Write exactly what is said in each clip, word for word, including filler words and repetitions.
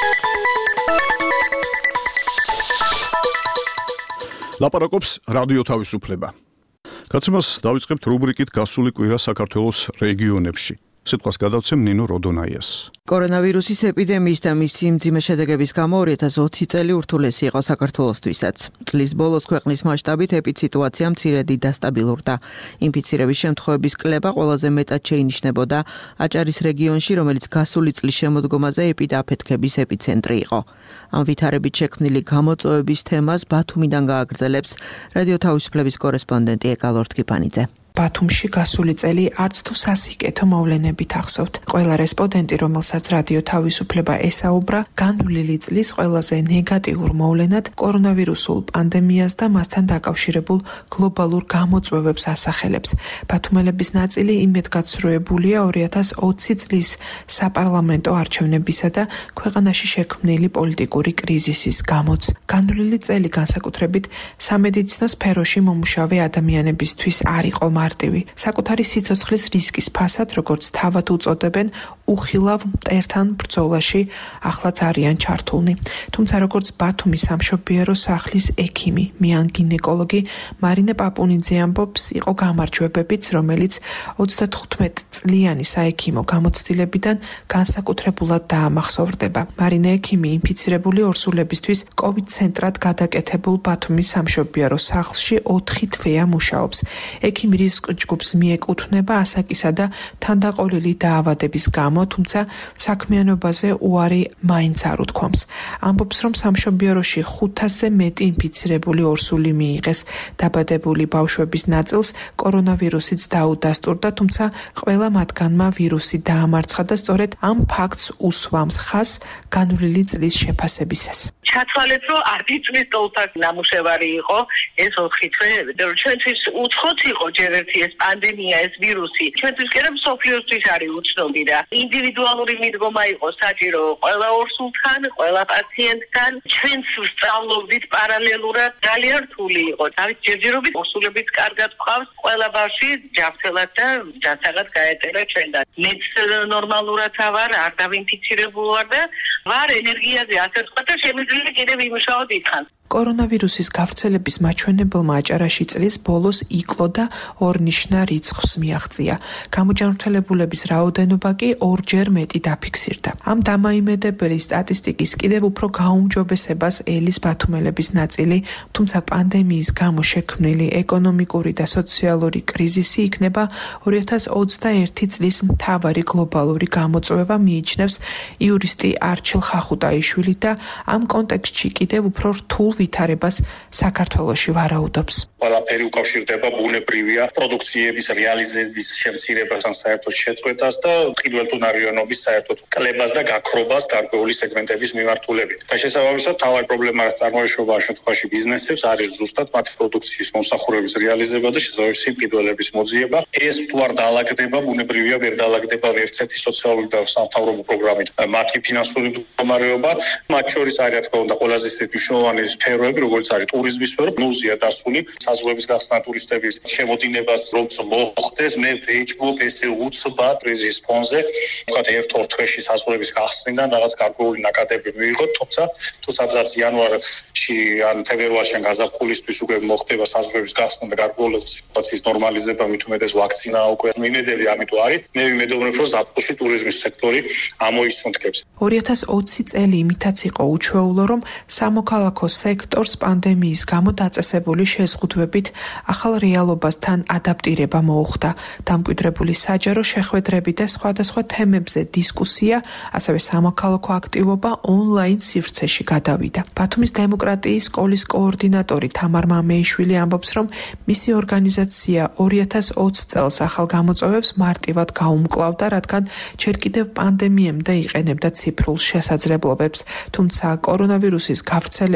ლაპარაკობს რადიო თავისუფლება. Გაცემას დავიწყებთ რუბრიკით გასული კვირა საქართველოს რეგიონებში. სიტყვას გადავცემ ნინო როდონაიას. კორონავირუსის ეპიდემიის და მისი მძიმე შედეგების გამო ორი ათას ოცი წელი ურთულესი იყო საქართველოსთვისაც. წლის ბოლოს ქვეყნის მასშტაბით ეპიდსიტუაცია მცირედი დასტაბილურდა. ინფიცირების შემთხვევების კლება ყველაზე მეტად შეინიშნებოდა აჭარის რეგიონში, რომელიც გასული წლის შემოდგომაზე ეპიდაფეთქების ეპიცენტრი იყო. ამ ვითარებით შექმნილი გამოწვევების თემას ბათუმიდან გააგრძელებს რადიო თავისუფლების კორესპონდენტი ეკალორ თქიფანიძე. ბათუმში გასული წელი არც თუ სასიკეთო მოვლენებით ახსოვთ. ყველა რესპონდენტი, რომელსაც რადიო თავისუფლება ესაუბრა, განვლილი წლის ყველაზე ნეგატიურ მოვლენად კორონავირუსულ პანდემიას და მასთან დაკავშირებულ გლობალურ გამოწვევებს ასახელებს. ბათუმელების ნაწილი იმედგაცრუებულია ორი ათას ოცი წლის საპარლამენტო არჩევნებისა და ქვეყანაში შექმნილი პოლიტიკური კრიზისის გამოც. განვლილი წელი განსაკუთრებით სამედიცინო სფეროში მომუშავე ადამიანებისთვის არ იყო მარტივი. საკუთარი სიცოცხლის რისკის ფასად, როგორც თავად უწოდებენ, უხილავ მტერთან ბრძოლაში ახლაც არიან ჩართულნი. თუმცა როგორც ბათუმის სამშობიარო სახლის ექიმი, მიან გინეკოლოგი მარინე პაპუნიძე ამბობს, იყო გამარჯვებებიც, რომელიც ოცდათხუთმეტ წლიანი საექიმო გამოცდილებიდან განსაკუთრებულად დაამახსოვრდება. მარინე ექიმი ინფიცირებული ორსულებისთვის კოვიდ ცენტრად გადაკეთებულ ბათუმის სამშობიარო სახლში ოთხი თვეა მუშაობს. ექიმი რისკ ჯგუფს მიეკუთვნება ასაკისა და თანდაყოლილი დაავადების გამო, თუმცა საქმიანობაზე უარი მაინც არ უთქვამს. ამბობს, რომ სამშობიაროში ხუთასზე მეტი ინფიცირებული ორსული მიიღეს. დაბადებული ბავშვების ნაწილს კორონავირუსიც დაუდასტურდა, თუმცა ყველა მათგანმა ვირუსი დაამარცხა და სწორედ ამ ფაქტს უსვამს ხაზს განვლილი წლის შეფასებისას. ჩათვალეთ, რომ ათი წლის ტოლთაკ ნამუშევარი იყო ეს ოთხი თვე, ჩვენთვის უცხოც იყო ჯერ ერთი ეს პანდემია, ეს ვირუსი. ჩვენთვის კი არა მსოფლიოსთვის არის უცნობი და ინდივიდუალური მიდგომა იყო საჭირო ყველა ორსულთან, ყველა პაციენტთან. ჩვენც ვსწავლობდით პარალელურად, ძალიან რთული იყო. თავის ჯერჯერობით ორსულებით კარგად გვყავს, ყველა ბავშვი ჯანმრთელად და ჯანსაღად გაეტარა ჩვენთან. მეც ნორმალურად ვარ, არ დავინფიცირებული ვარ და ვარ ენერგიაზე ასე ვთქვა და შემიძლია კიდევ ვიმუშაო დიდხანს. კორონავირუსის გავრცელების მაჩვენებელმა აჭარაში წლის ბოლოს იკლო და ორნიშნა რიცხვს მიაღწია. გამოჯანმრთელებულების რაოდენობა კი ორჯერ მეტი დაფიქსირდა. ამ დამაიმედებელი სტატისტიკის კიდევ უფრო გაუმჯობესებას ელის ბათუმელების ნაწილი, თუმცა პანდემიის გამო შექმნილი ეკონომიკური და სოციალური კრიზისი იქნება ორი ათას ოცდაერთი წლის მთავარი გლობალური გამოწვევა, მიიჩნევს იურისტი არჩილ ხახუტაიშვილი და ამ კონტექსტში კიდევ უფრო რთულ ვითარებას საქართველოში ვარაუდობს. ყველაფერი უკავშირდება ბუნებრივია პროდუქციების რეალიზების შემცირებასთან საერთოდ შეწყვეტას და ყიდველთუნარიანობის საერთოდ კლებას და გაქრობას გარკვეული სეგმენტების მიმართულებით. და შესაბამისად თავი პრობლემა რაც წარმოეშვება ამ შემთხვევაში ბიზნესებს არის ზუსტად მათი პროდუქციის მომსახურების რეალიზება და შესაბამისად სიმყიდველების მოძიება. ეს თუ არ დაალაგდება, ბუნებრივია ვერ დაალაგდება ვერც ერთი სოციალური და სამთავრობო პროგრამით მათი ფინანსური მდგომარეობა. მათ შორის არის რა თქმა უნდა ყველაზე მნიშვნელოვანი სფეროები, როგორც არის ტურიზმის სფერო, ნულზეა დასული საზღვრების გახსნა ტურისტების შემოდინებას რომ მოხდეს, მე ვეჭვობ ესე უცბად კრიზის ფონზე, ვთქვათ ერთ-ორ თვეში საზღვრების გახსნიდან რაღაც გარკვეული ნაკადები მიიღოთ, თუმცა თუ სადღაც იანვარში ან თებერვალში გაზაფხულისთვის უკვე მოხდება საზღვრების გახსნა და გარკვეული სიტუაციის ნორმალიზება, მით უმეტეს ვაქცინა უკვე მიმედელი, ამიტომ არის მე ვიმედოვნებ, რომ ზაფხულში ტურიზმის სექტორი ამოისუნთქებს. ორი ათას ოცი წელი იმითაც იყო უჩვეულო, რომ სამოქალაქო სექტორს პანდემიის გამო დაწესებული შეზღუდვებით ახალ რეალობასთან ადაპტირება მოუხდა. დამკვიდრებული საჯარო შეხვედრები და სხვადასხვა თემებზე დისკუსია, ასევე სამოქალაქო აქტივობა ონლაინ სივრცეში გადავიდა. ბათუმის დემოკრატიის სკოლის კოორდინატორი თამარ მამეიშვილი ამბობს, რომ მისი ორგანიზაცია ორი ათას ოცი წელს ახალ გამოწვევებს მარტივად გაუმკლავდა, რადგან ჯერ კიდევ პანდემიამდე იყენებდა ციფრულ შესაძლებლობებს, თუმცა კორონავირუსის გავრცელების გამო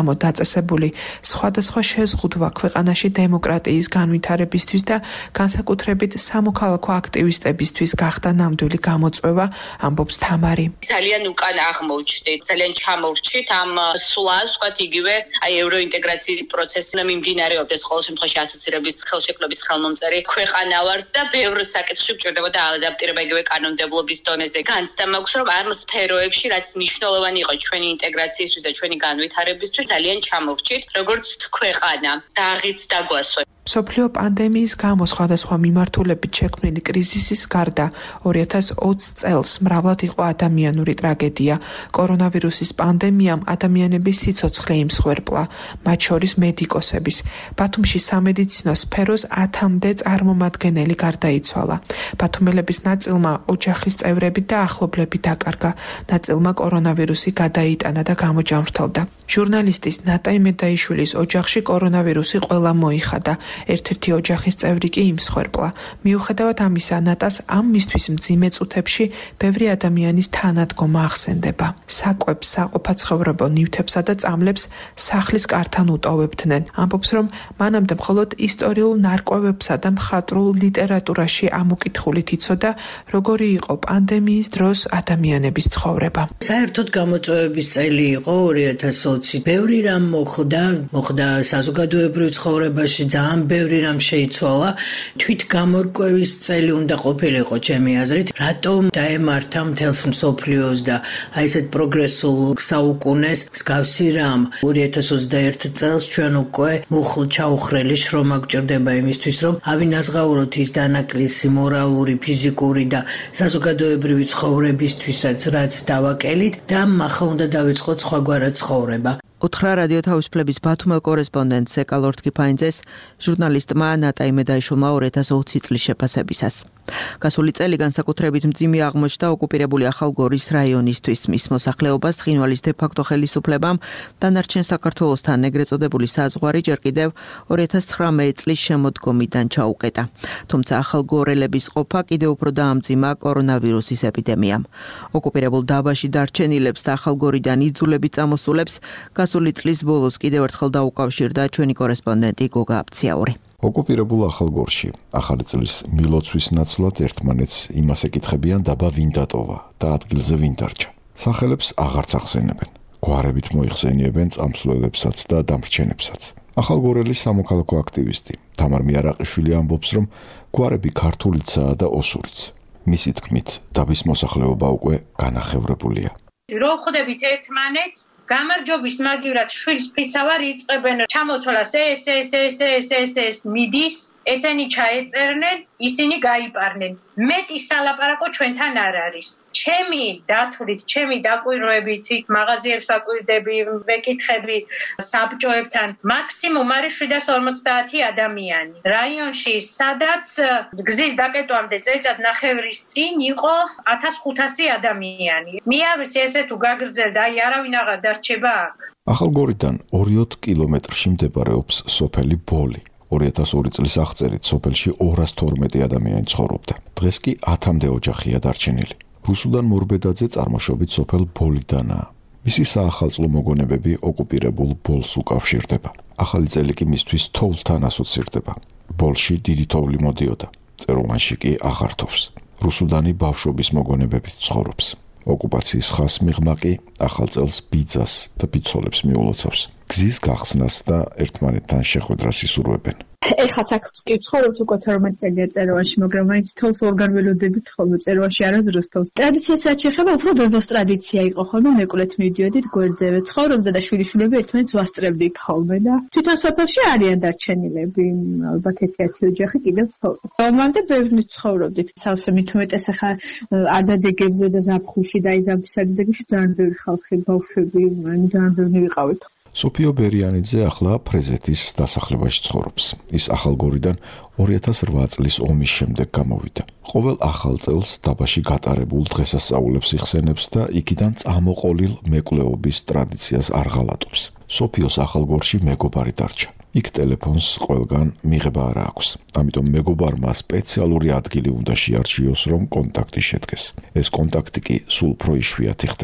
გამო დაწესებული სხვადასხვა შეზღუდვა ქვეყანაში დემოკრატიის განვითარებისთვის და განსაკუთრებით სამოქალაქო აქტივისტებისთვის გახდა ნამდვილი გამოწვევა, ამბობს თამარი. ძალიან უკან აღმოჩნდით, ძალიან ჩამორჩით ამ სვლას, ვთქვათ, იგივე აი ევროინტეგრაციის პროცესი მიმდინარეობდეს ყოველ შემთხვევაში ასოცირების ხელშეკრულების ხელმომწერი ქვეყანა ვარ და ბევრ საკითხში გვჭირდებოდა ადაპტირება იგივე კანონმდებლობის დონეზე. განცდა მაქვს, რომ ამ სფეროებში, რაც მნიშვნელოვანი იყო ჩვენი ინტეგრაციისთვის და ჩვენი განვითარებისთვის, ძალიან ჩამორჩით, როგორც ქვეყანა და აღიც დაგვასვე. მსოფლიო პანდემიის გამო სხვადასხვა მიმართულებით შექმნილი კრიზისის გარდა ორი ათას ოცი წელს მრავლად იყო ადამიანური ტრაგედია. კორონავირუსის პანდემიამ ადამიანების სიცოცხლე იმსხვერპლა, მათ შორის მედიკოსების. ბათუმში სამედიცინო სფეროს ათამდე წარმომადგენელი გარდაიცვალა. ბათუმელების ნაწილმა ოჯახის წევრები და ახლობლები დაკარგა. ნაწილმა კორონავირუსი გადაიტანა და გამოჯამრთელდა. ჟურნალისტის ნატა იმედაიშვილის ოჯახში კორონავირუსი ყველა მოიხადა. ერთ-ერთი ოჯახის წევრი კი იმსხვერპლა. მიუხედავად ამისა, ნატას ამ მისთვის მძიმე წუთებში ბევრი ადამიანის თანადგომა ახსენდება. საკვებს, საყოფაცხოვრებო ნივთებსა და წამლებს სახლის კართან უტოვებდნენ. ამბობს, რომ მანამდე მხოლოდ ისტორიულ ნარკვევებსა და მხატვრულ ლიტერატურაში ამოკითხულით იცოდა, როგორი იყო პანდემიის დროს ადამიანების ცხოვრება. საერთოდ გამოწვევების წელი იყო ორი ათას ოცი. ბევრი რამ მოხდა, მოხდა საზოგადოებრივ ცხოვრებაში, ძალიან ბევრი რამ შეიცვალა. თვით გამორკვევის წელი უნდა ყოფილიყო ჩემი აზრით, რატომ დაემართა მთელს მსოფლიოს და აი ესეთ პროგრესულ საუკუნეს მსგავსი რამ. ორი ათას ოცდაერთი წელს ჩვენ უკვე მუხლ ჩაუხრელი შრომა გვჭირდება იმისთვის, რომ ავინაზღაუროთ ის დანაკლისი მორალური, ფიზიკური და საზოგადოებრივი ცხოვრებისთვისაც, რაც დავაკელით და ახლა უნდა დავიწყოთ სხვაგვარად ცხოვრება. უთხრა რადიო თავისუფლების ბათუმელ კორესპონდენტს ეკალორთ კიფაინძეს ჟურნალისტმა ნატა იმედაიშვილმა ორი ათას ოცი წლის შეფასებისას. გასული წელი განსაკუთრებით მძიმე აღმოჩნდა ოკუპირებული ახალგორის რაიონისთვის. მის მოსახლეობას ცხინვალის დე-ფაქტო ხელისუფლებამ დანარჩენ საქართველოსთან ეგრეთ წოდებული საზღვარი ჯერ კიდევ ორი ათას ცხრამეტი წლის შემოდგომიდან ჩაუკეტა. თუმცა ახალგორელების ყოფა კიდევ უფრო დაამძიმა კორონავირუსის ეპიდემიამ. ოკუპირებულ დაბაში დარჩენილებს და ახალგორიდან იძულებით წამოსულებს გასული წლის ბოლოს კიდევ ერთხელ დაუკავშირდა ჩვენი კორესპონდენტი გოგა აფციაური. ოკუპირებულ ახალგორში ახალი წლის მილოცვის ნაცვლად ერთმანეთს იმას ეკითხებიან დაბა ვინ დატოვა და ადგილზე ვინ დარჩა. სახელებს აღარც ახსენებენ. გვარებით მოიხსენიებენ წამსვლელებსაც და დამრჩენებსაც. ახალგორელი სამოქალაქო აქტივისტი თამარ მიარაყიშვილი ამბობს, რომ გვარები ქართულიცაა და ოსურიც. მისი თქმით, დაბის მოსახლეობა უკვე განახევრებულია. რო ხვდებით ერთმანეთს, გამარჯობის მაგივრად შვილს ფიცავარ იწყებენ ჩამოთვალას ეს ეს ეს ეს ეს ეს მიდის, ესენი ჩაეწერნენ, ისინი გაიპარნენ. მეტი სალაპარაკო ჩვენთან არ არის. ჩემი დათვლით, ჩემი დაკვირვებით, მაღაზიებს ვაკვირდები, ვეკითხები საბჭოებთან, მაქსიმუმ არის შვიდას ორმოცდაათი ადამიანი. რაიონში, სადაც გზის დაკეტვამდე წელიწად ნახევრის წინ იყო ათას ხუთასი ადამიანი. მე არ ვიცი ესე თუ გაგრძელდა, აი არავინ აღარ დარჩება აქ. ახალგორიდან ორმოცდაოთხ კილომეტრში მდებარეობს სოფელი ბოლი. ორი ათას ორი წლის აღწერით სოფელში ორას თორმეტი ადამიანი ცხოვრობდა. დღეს კი ათამდე ოჯახია დარჩენილი. რუსუდან მორბედაძე წარმოშობით სოფელ ბოლიდანაა. მისი საახალწლო მოგონებები ოკუპირებულ ბოლს უკავშირდება. ახალი წელი კი მისთვის თოვლთან ასოცირდება. ბოლში დიდი თოვლი მოდიოდა. წეროვანში კი აღარ თოვს. რუსუდანი ბავშვობის მოგონებებით ცხოვრობს. ოკუპაციის ხას მიღმა კი ახალ წელს ბიძას და ბიცოლებს მიულოცავს. გზის გახსნას და ერთმანეთთან შეხვედრას ისურვებენ. ეხაც აქ ვცხოვრობთ უკვე თორმეტი წელია წეროვანში, მაგრამ მაინც თავს ორგან ველოდებით ხოლმე წეროვანში არასდროს თავს. ტრადიციას რაც შეეხება, უფრო ბებოს ტრადიცია იყო ხოლმე, მეკვლეთ მიდიოდით გვერდზე, ცხოვრობდა და შვილიშვილები ერთმანეთს ვასწრებდით ხოლმე და თვითონ სოფელში არიან დარჩენილები, ალბათ ერთ-ერთი ოჯახი კიდევ ცხოვრობს. რომამდე ბევრი ცხოვრობდით, სავსე მით უმეტეს ახლა არდადეგებზე და ზაფხულში და იზამთრებებში ძალიან ბევრი ხალხი, ბავშვები, ანუ ძალიან ბევრი ვიყავით. სოფიო ბერიანიძე ახლა ფრეზეთის დასახლებაში ცხოვრობს. ის ახალგორიდან ორი ათას რვა წლის ომის შემდეგ გამოვიდა. ყოველ ახალ წელს დაბაში გატარებულ დღესასწაულებს იხსენებს და იქიდან წამოყოლილ მეკვლეობის ტრადიციას არ ღალატობს. სოფიოს ახალგორში მეგობარი დარჩა. იქ ტელეფონს ყველგან მიღება არ აქვს. ამიტომ მეგობარმა სპეციალური ადგილი უნდა შეარჩიოს, რომ კონტაქტი შედგეს. ეს კონტაქტი კი სულ უფრო იშვიათი ხდება.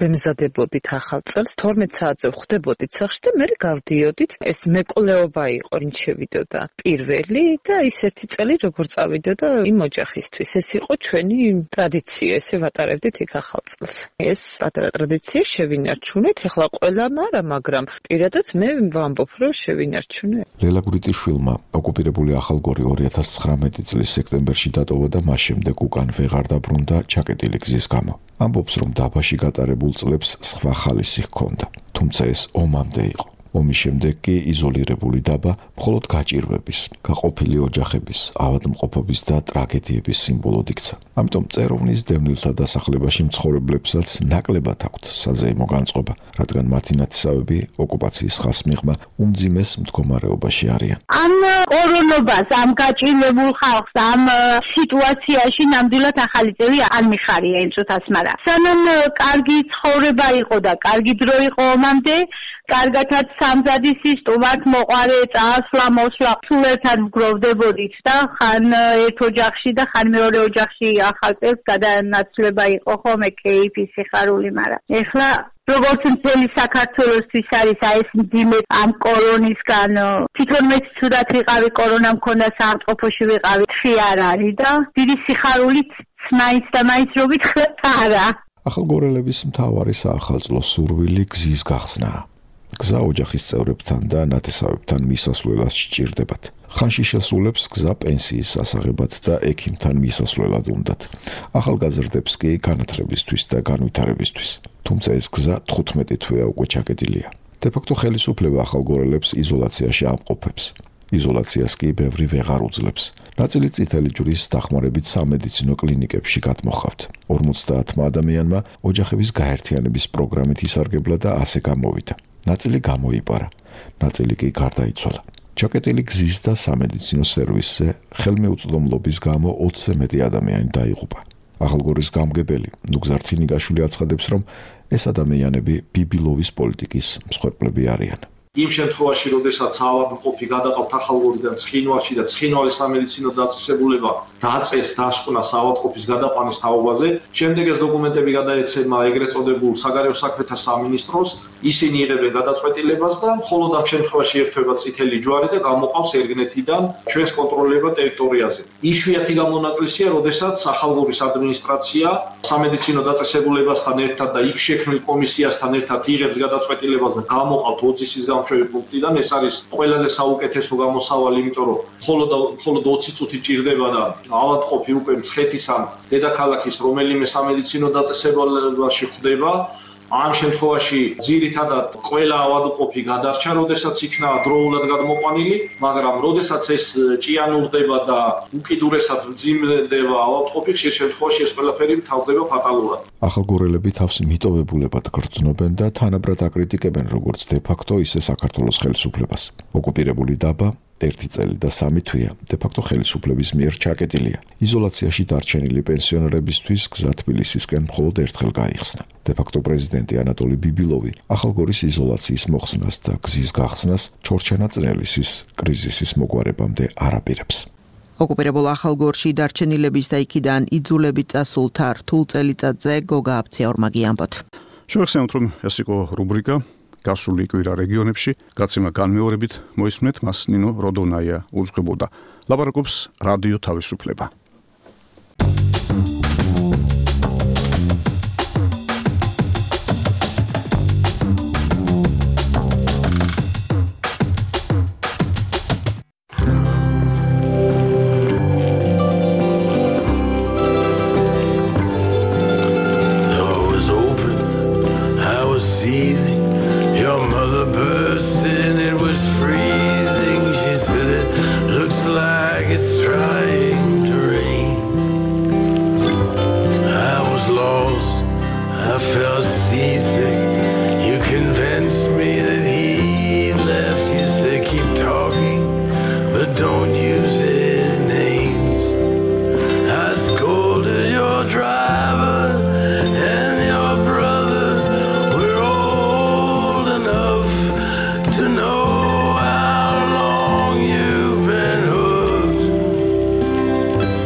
ვემზადებოდით ახალ წელს, თორმეტ საათზე ვხვდებოდით სახლში და მე გავდიოდით. ეს მეკვლეობა იყო, რინც შევიდოდა პირველი და ის ერთი წელი როგორ წავიდოდა იმ ოჯახისთვის. ეს იყო ჩვენი ტრადიცია, ესე ვატარებდით იქ ახალ წელს. ეს პატარა ტრადიცია შევინარჩუნეთ, ეხლა ყველამ არა, მაგრამ პირადად მე ვამბობ, რომ შევინარჩუნე. ლელა გვრიტიშვილმა ოკუპირებული ახალგორი ორი ათას ცხრამეტი წლის სექტემბერში დატოვა და მას შემდეგ უკან ვეღარ დაბრუნდა ჩაკეტილი გზის გამო. ამბობს, რომ დაბაში გატარებულ წლებს სხვა ხალისი ჰქონდა, თუმცა ეს ომამდე იყო. ომის შემდეგ კი იზოლირებული დაბა მხოლოდ გაჭირვების, გაყოფილი ოჯახების, ავადმყოფობის და ტრაგედიების სიმბოლოდ იქცა. ამიტომ წეროვნის დევნილთა დასახლებაში მცხოვრებლებსაც ნაკლებად აქვთ საზეიმო განწყობა, რადგან მათი ნათესავები ოკუპაციის ხაზს მიღმა უმძიმეს მდგომარეობაში არიან. ამ კორონობას, ამ გაჭირვებულ ხალხს, ამ სიტუაციაში ნამდვილად ახალი წელი არ მიხარია იმ წუთას, მაგრამ სანამ კარგი ცხოვრება იყო და კარგი დრო იყო ომამდე, კარგათაც სამზადისი სტუმართ მოყარე წასვლა მოსვლა სულ ერთად ვგროვდებოდით და ხან ერთ ოჯახში და ხან მეორე ოჯახში ახალ წელს გადანაცვლება იყო ხოლმე კეიფი სიხარული, მაგრამ ეხლა როგორც მთელი საქართველოსთვის არის აი ეს მძიმე ამ კორონისგან თვითონ მეც ცუდად ვიყავი, კორონა მქონდა, საავადმყოფოში ვიყავი, თხი არ არის და დიდი სიხარულით მაინც და მაინც რო ვითხრათ არა. ახალგორელების მთავარი საახალწლო სურვილი გზის გახსნაა. გზა ოჯახის წევრებთან და ნათესავებთან მისასვლელად სჭირდებათ. ხანში შესრულებს გზა პენსიის სასაღებად და ექიმთან მისასვლელად უნდათ. ახალგაზრდებს კი განათლებისთვის და განვითარებისთვის. თუმცა ეს გზა თხუთმეტი თვეა უკვე ჩაკეტილია. დე-ფაქტო ხელისუფლება ახალგორელებს იზოლაციაში ამყოფებს. იზოლაციას კი ბევრი ვეღარ უძლებს. ნაწილი წითელი ჯვრის დახმარებით სამედიცინო კლინიკებში გადმოხავთ. ორმოცდაათმა ადამიანმა ოჯახების გაერთიანების პროგრამით ისარგებლა და ასე გამოვიდა. ნაწილი გამოიპარა, ნაწილი კი გარდაიცვალა. ჩაკეტილი გზის და სამედიცინო სერვისზე ხელმეუწვდომლობის გამო ოცზე მეტი ადამიანი დაიღუპა. ახალგორის გამგებელი ნუგზარ თინიგაშვილი აცხადებს, რომ ეს ადამიანები ბიბილოვის პოლიტიკის მსხვერპლები არიან. იმ შემთხვევაში, როდესაც ავადმყოფი გადაყავთ ახალგორიდან ცხინვალში და ცხინვალის სამედიცინო დაწესებულება დაწეს დასკვნას ავადმყოფის გადაყვანის თაობაზე, შემდეგ ეს დოკუმენტები გადაეცემა ეგრეთ წოდებულ საგარეო საქმეთა სამინისტროს, ისინი იღებენ გადაწყვეტილებას და მხოლოდ ამ შემთხვევაში ერთვება წითელი ჯვარი და გამოყავს ერგნეთიდან ჩვენს კონტროლება ტერიტორიაზე. იშვიათი გამონაკლისია, როდესაც ახალგორის ადმინისტრაცია სამედიცინო დაწესებულებასთან ერთად და იქ შექმნილ კომისიასთან ერთად იღებს გადაწყვეტილებას და გამოყავთ ოძისის გამშვები პუნქტიდან. ეს არის ყველაზე საუკეთესო გამოსავალი, იმიტომ რომ მხოლოდ მხოლოდ ოცი წუთი ჭირდება და ავადმყოფი უკვე მცხეთის ან დედაქალაქის რომელიმე სამედიცინო დაწესებულებაში ხვდება. ამ შემთხვევაში ძირითადად ყველა ავადმყოფი გადარჩა, როდესაც იქნა დროულად გადმოყვანილი, მაგრამ როდესაც ეს ჭიანურდება და უკიდურესად მძიმდება ავადმყოფი, ხშირ შემთხვევაში ეს ყველაფერი თავდება ფატალურად. ახალგორელები თავს მიტოვებულებად გრძნობენ და თანაბრად აკრიტიკებენ როგორც დე-ფაქტო, ისე საქართველოს ხელისუფლებას. ოკუპირებული დაბა ერთი წელი და სამი თვეა დე-ფაქტო ხელისუფლების მიერ ჩაკეტილია. იზოლაციაში დარჩენილი პენსიონერებისთვის გზა თბილისისკენ მხოლოდ ერთხელ გაიხსნა. დე-ფაქტო პრეზიდენტი ანატოლი ბიბილოვი ახალგორის იზოლაციის მოხსნას და გზის გახსნას ჩორჩენა წნელისის კრიზისის მოგვარებამდე არ აპირებს. ოკუპირებულ ახალგორში დარჩენილების და იქიდან იძულებით წასულთა რთულ წელიწადზე გოგა აფციაურმაგი ამბობთ. შევახსენოთ, რომ ეს იყო რუბრიკა გასული კვირა რეგიონებში, გაცემა განმეორებით მოისმენთ, მას ნინო როდონაია უძღვებოდა. ლაპარაკობს რადიო თავისუფლება.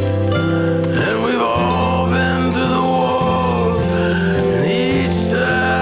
And we've all been to the war, and each time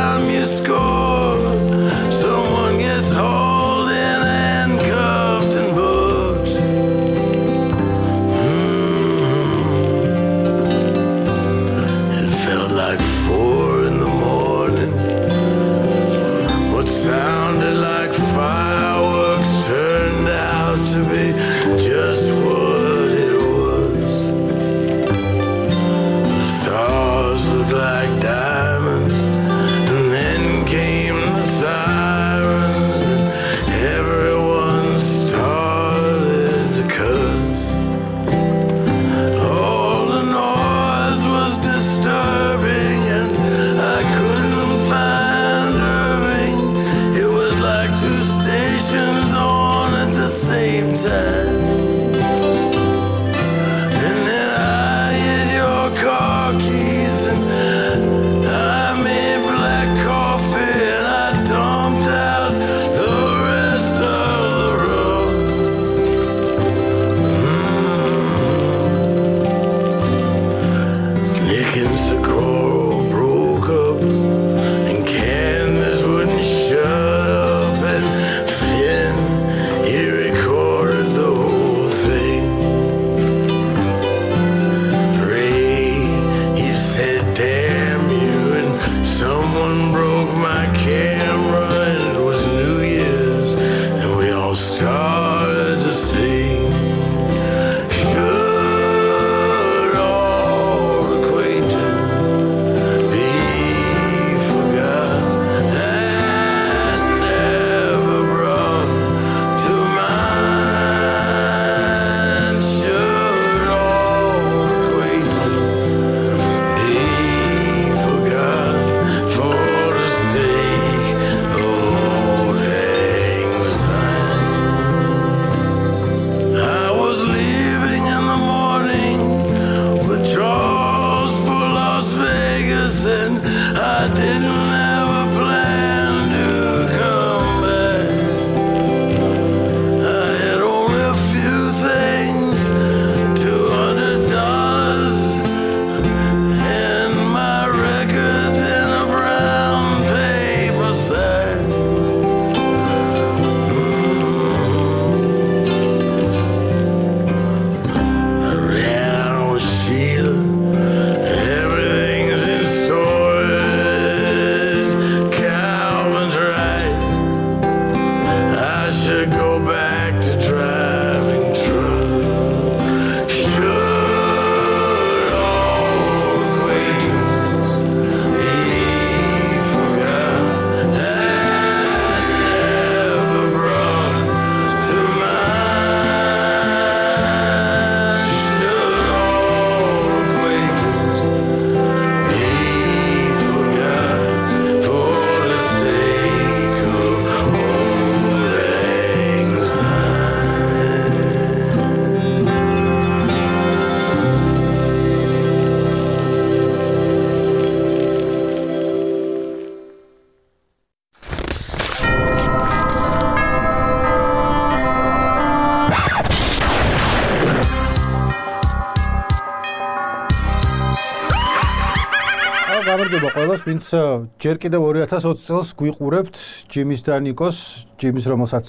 გამარჯობა ყველას, ვინც ჯერ კიდევ ორი ათას ოცი წელს გვიყურებთ ჯიმის და ნიკოს, ჯიმის რომელსაც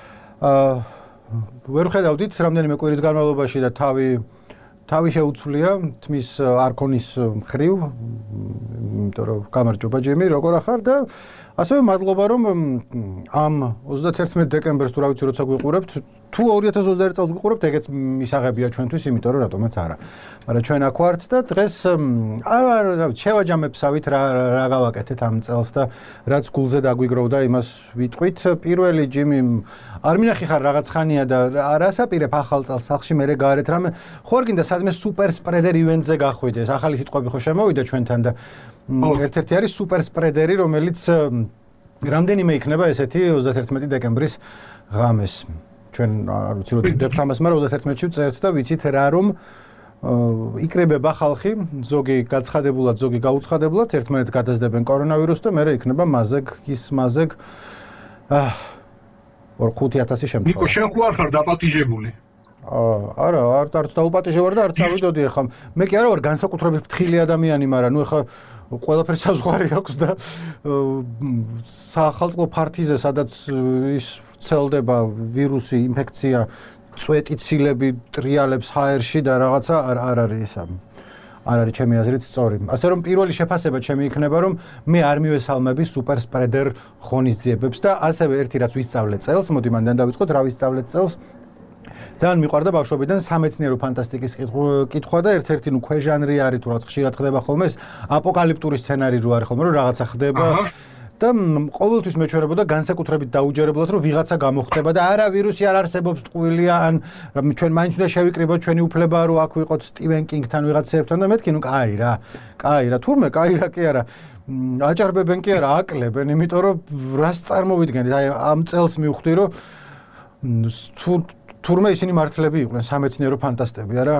აა ვერ ხედავდით რამდენიმე კვირის განმავლობაში და თავი თავი შეუცვლია თმის არქონის მხრივ, იმიტომ რომ გამარჯობა ჯიმი, როგორ ახარ და ასევე მადლობა რომ ამ ოცდათერთმეტ დეკემბერს თუ რა ვიცი როცა გვიყურებთ, თუ ორი ათას ოცდაერთი წელს გვიყურებთ, ეგეც მისაღებია ჩვენთვის, იმიტომ რომ რატომაც არა. მაგრამ ჩვენ აქ ვართ და დღეს არა შევაჯამებსავით რა რა გავაკეთეთ ამ წელს და რაც გულზე დაგვიგროვდა, იმას ვიტყვით. პირველი ჯიმი არ მინახი ხარ რაღაც ხანია და რასაპირებ ახალ წელს სახში მერე გაარეთ რამე ხო არ გინდა სადმე სუპერ სპრედერ ივენტზე გახვიდეს. ახალი სიტყვები ხო შემოვიდა ჩვენთან და ერთ-ერთი არის სუპერ სპრედერი, რომელიც რამდენიმე იქნება ესეთი ოცდათერთმეტი დეკემბრის ღამეს. ჩვენ არ ვიცი რომ ვდებთ ამას, მაგრამ ოცდათერთმეტში ვწერთ და ვიცით რა რომ იკრებება ხალხი, ზოგი გაცხადებულად, ზოგი გაუცხადებულად, ერთმანეთს გადასდებენ კორონავირუსს და მერე იქნება მაზეგ, ის მაზეგ აა ხუთი ათასი შემთხვევა. ნიკო, შენ ხო არ ხარ დაპატიჟებული? აა, არა, არ არც დაუპატიჟებარ და არც ავიდოდი ახლა. მე კი არა ვარ განსაკუთრებით ფრთხილი ადამიანი, მაგრამ ნუ ახლა ყველაფერი საზღვარი აქვს და საახალწლო ფართიზე, სადაც ის ვრცელდება ვირუსი, ინფექცია, წვეტი ცილები ტრიალებს ჰაერში და რაღაცა არ არ არის ეს არ არის ჩემი აზრით სწორი. ასე რომ პირველი შეფასება ჩემი იქნება რომ მე არ მივესალმები სუპერ სპრედერ ღონისძიებებს და ასევე ერთი რაც ვისწავლე წელს, მოდი მანდან დავიწყოთ რა ვისწავლე წელს. ძალიან მიყვარდა ბავშვობიდან სამეცნიერო ფანტასტიკის კითხვა და ერთ-ერთი ნუ ქვეჟანრი არის თუ რაღაც ხშირად ხდება ხოლმე ეს აპოკალიპტური სცენარი რო არის ხოლმე რომ რაღაცა ხდება და ყოველთვის მეჩვენებოდა განსაკუთრებით დაუჯერებლად რომ ვიღაცა გამოხდება და არა ვირუსი არ არსებობს ტყუილია ან ჩვენ მაინც უნდა შევიკრიბოთ ჩვენი უფლება რომ აქ ვიყოთ სტივენ კინგთან ვიღაცებთან და მეთქი ნუ კაი რა კაი რა თურმე კაი რა კი არა აჭარბებენ კი არა აკლებენ იმიტომ რომ რას წარმოვიდგენთ აი ამ წელს მივხვდი რომ თუ თურმე ისინი მართლები იყვნენ სამეცნიერო ფანტასტები არა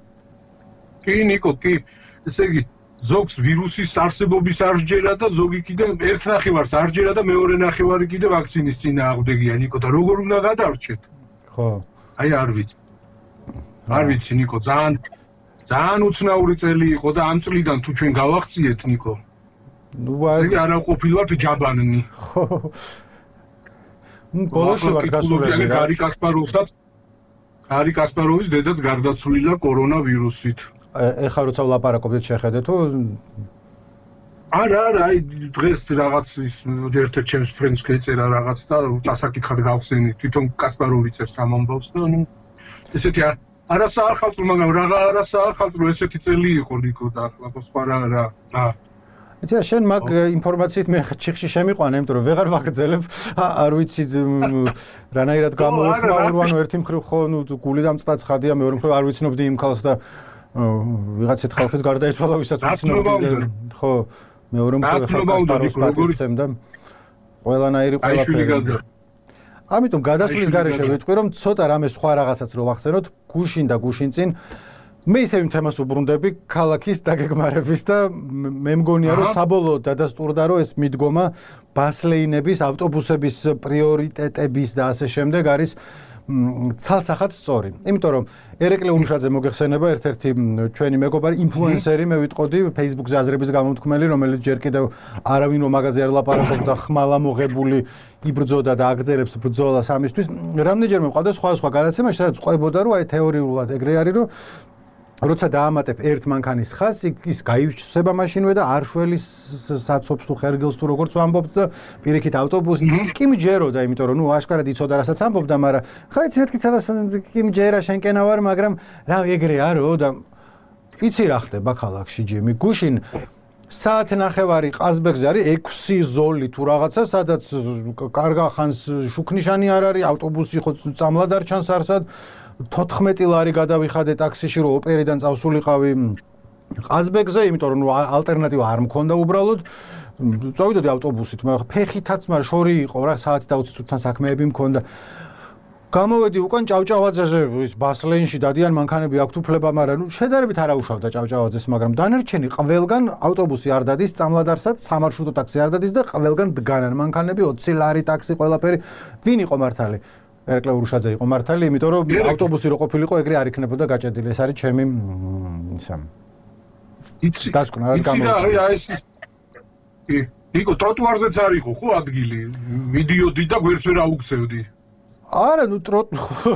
კი ნიკო კი ესე იგი ზოგს ვირუსის არსებობის არ სჯერა და ზოგი კიდე ერთ ნახევარს არ სჯერა და მეორე ნახევარი კიდე ვაქცინის წინააღმდეგია ნიკო და როგორ უნდა გადარჩეთ ხო აი არ ვიცი არ ვიცი ნიკო ძალიან ძალიან უცნაური წელი იყო და ამ წლიდან თუ ჩვენ გავახციეთ ნიკო ნუ აი არა ყოფილვართ ჯაბანნი ხო ბოლოში ვარ გასულები რა გარი კასპაროვსაც გარი კასპაროვის დედაც გარდაცვლილა კორონავირუსით ეხლა როცა ვლაპარაკობდით შეხედე თუ არა არა აი დღეს რაღაც ის ერთ-ერთ ჩემს ფრენდს გეწერა რაღაც და დასაკითხად გავხსენი თვითონ კასპაროვი წერს ამ ამბავს და ნუ ესეთი არა საახალწლო მაგრამ რაღა არა საახალწლო ესეთი წელი იყო ნიკო და ახლა სხვა რა რა იცი შენ მაგ ინფორმაციით მე ჩიხში შემიყვანე იმიტომ რომ ვეღარ ვაგრძელებ არ ვიცი რანაირად გამოვიხსნა ურვანო ერთი მხრივ ხო ნუ გული დამწყდა ცხადია მეორე მხრივ არ ვიცნობდი იმ ხალხს და ვიღაცეთ ხალხის გარდაიცვალა ვისაც ვიცნობდი ხო მეორე მხრივ ხალხს პატივცემ და ყველანაირი ყველაფერი ამიტომ გადასვლის გარეშე ვიტყვი რომ ცოტა რამე სხვა რაღაცაც რო ვახსენოთ გუშინ და გუშინ წინ მე ისევ იმ თემას უბრუნდები ქალაქის დაგეგმარების და მე მგონია რომ საბოლოოდ დადასტურდა რომ ეს მიდგომა ბასლეინების ავტობუსების პრიორიტეტების და ასე შემდეგ არის ცალსახად სწორი. იმიტომ რომ ერეკლე ურუშაძე მოგეხსენება ერთ-ერთი ჩვენი მეგობარი ინფლუენსერი მე ვიტყოდი Facebook-ზე აზრების გამომთქმელი რომელიც ჯერ კიდევ არავინ მაგაზე არ ლაპარაკობდა ხმალა მოღებული იბრძოდა და აგრძელებს ბრძოლას ამისთვის. რამდენჯერმე მყავდა სხვა სხვა გადაცემაში სადაც ყვებოდა რომ აი თეორიულად ეგრე არის რომ როცა დაამატებ ერთ მანქანის ხაზს, ის გაივსება მაშინვე და არ შველის საცობს თუ ხერგილს თუ როგორც ვამბობთ და პირიქით ავტობუსი კი მჯეროდა, იმიტომ რომ ნუ აშკარად იცოდა რასაც ამბობდა, მაგრამ ხა იცი მეთქი ცოტა კი მჯერა შენკენა ვარ, მაგრამ რა ეგრე არო და იცი რა ხდება ქალაქში ჯიმი. გუშინ საათ ნახევარი ყაზბეგზე არის ექვსი ზოლი თუ რაღაცა, სადაც კარგა ხანს შუქნიშანი არ არის, ავტობუსი ხო წამლად არ ჩანს არსად. თოთხმეტი ლარი გადავიხადე ტაქსიში რომ ოპერიდან წავსულიყავი ყაზბეგზე, იმიტომ რომ ალტერნატივა არ მქონდა უბრალოდ. წავიდოდი ავტობუსით, მაგრამ ფეხითაც მაგრამ შორი იყო რა, საათი და ოცი წუთთან საქმეები მქონდა. გამოვედი უკან ჭავჭავაძეზე, ის ბასლეინში დადიან მანქანები აქვთ უფლება, მაგრამ ნუ შედარებით არ აუშავდა ჭავჭავაძეს, მაგრამ დანარჩენი ყველგან ავტობუსი არ დადის, წამლად არსად, სამარშრუტო ტაქსი არ დადის და ყველგან დგანან მანქანები, ოცი ლარი ტაქსი ყველაფერი. ვინ იყო მართალი? ერეკლე ურუშაძე იყო მართალი, იმიტომ რომ ავტობუსი რო ყოფილიყო, ეგრე არ იქნებოდა გაჭედილი. ეს არის ჩემი ისა. იცი. დასკვნა რაც გამოვიდა. იცი რა, აი ეს კი, იქო ტროტუარზეც არ იყო ხო ადგილი. მიდიოდი და გვერდს ვერ აუგზევდი. არა, ნუ ტროტ.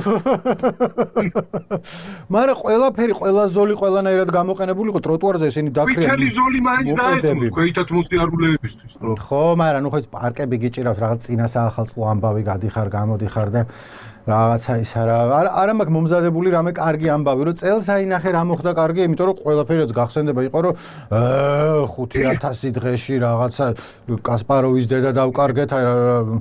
მაგრამ ყველაფერი, ყველა ზოლი ყველანაირად გამოყენებული იყო ტროტუარზე, ესენი დაკრიან. ვიქელი ზოლი მაინც დაეთმო, ქვეითად მოსიარულეებისთვის. ხო, მაგრამ ნუ ხო ეს პარკები გიჭირავს, რაღაც წინა საახალწლო ამბავი გადიხარ, გამოდიხარ და რაღაცა ის არა. არა მაქვს მომზადებული რამე კარგი ამბავი, რომ წელს აინახე რა მოხდა კარგი, იმიტომ რომ ყველაფერიც გახსენდება იყო, რომ ხუთი ათასი დღეში რაღაცა კასპაროვის დედა დავკარგეთ, აი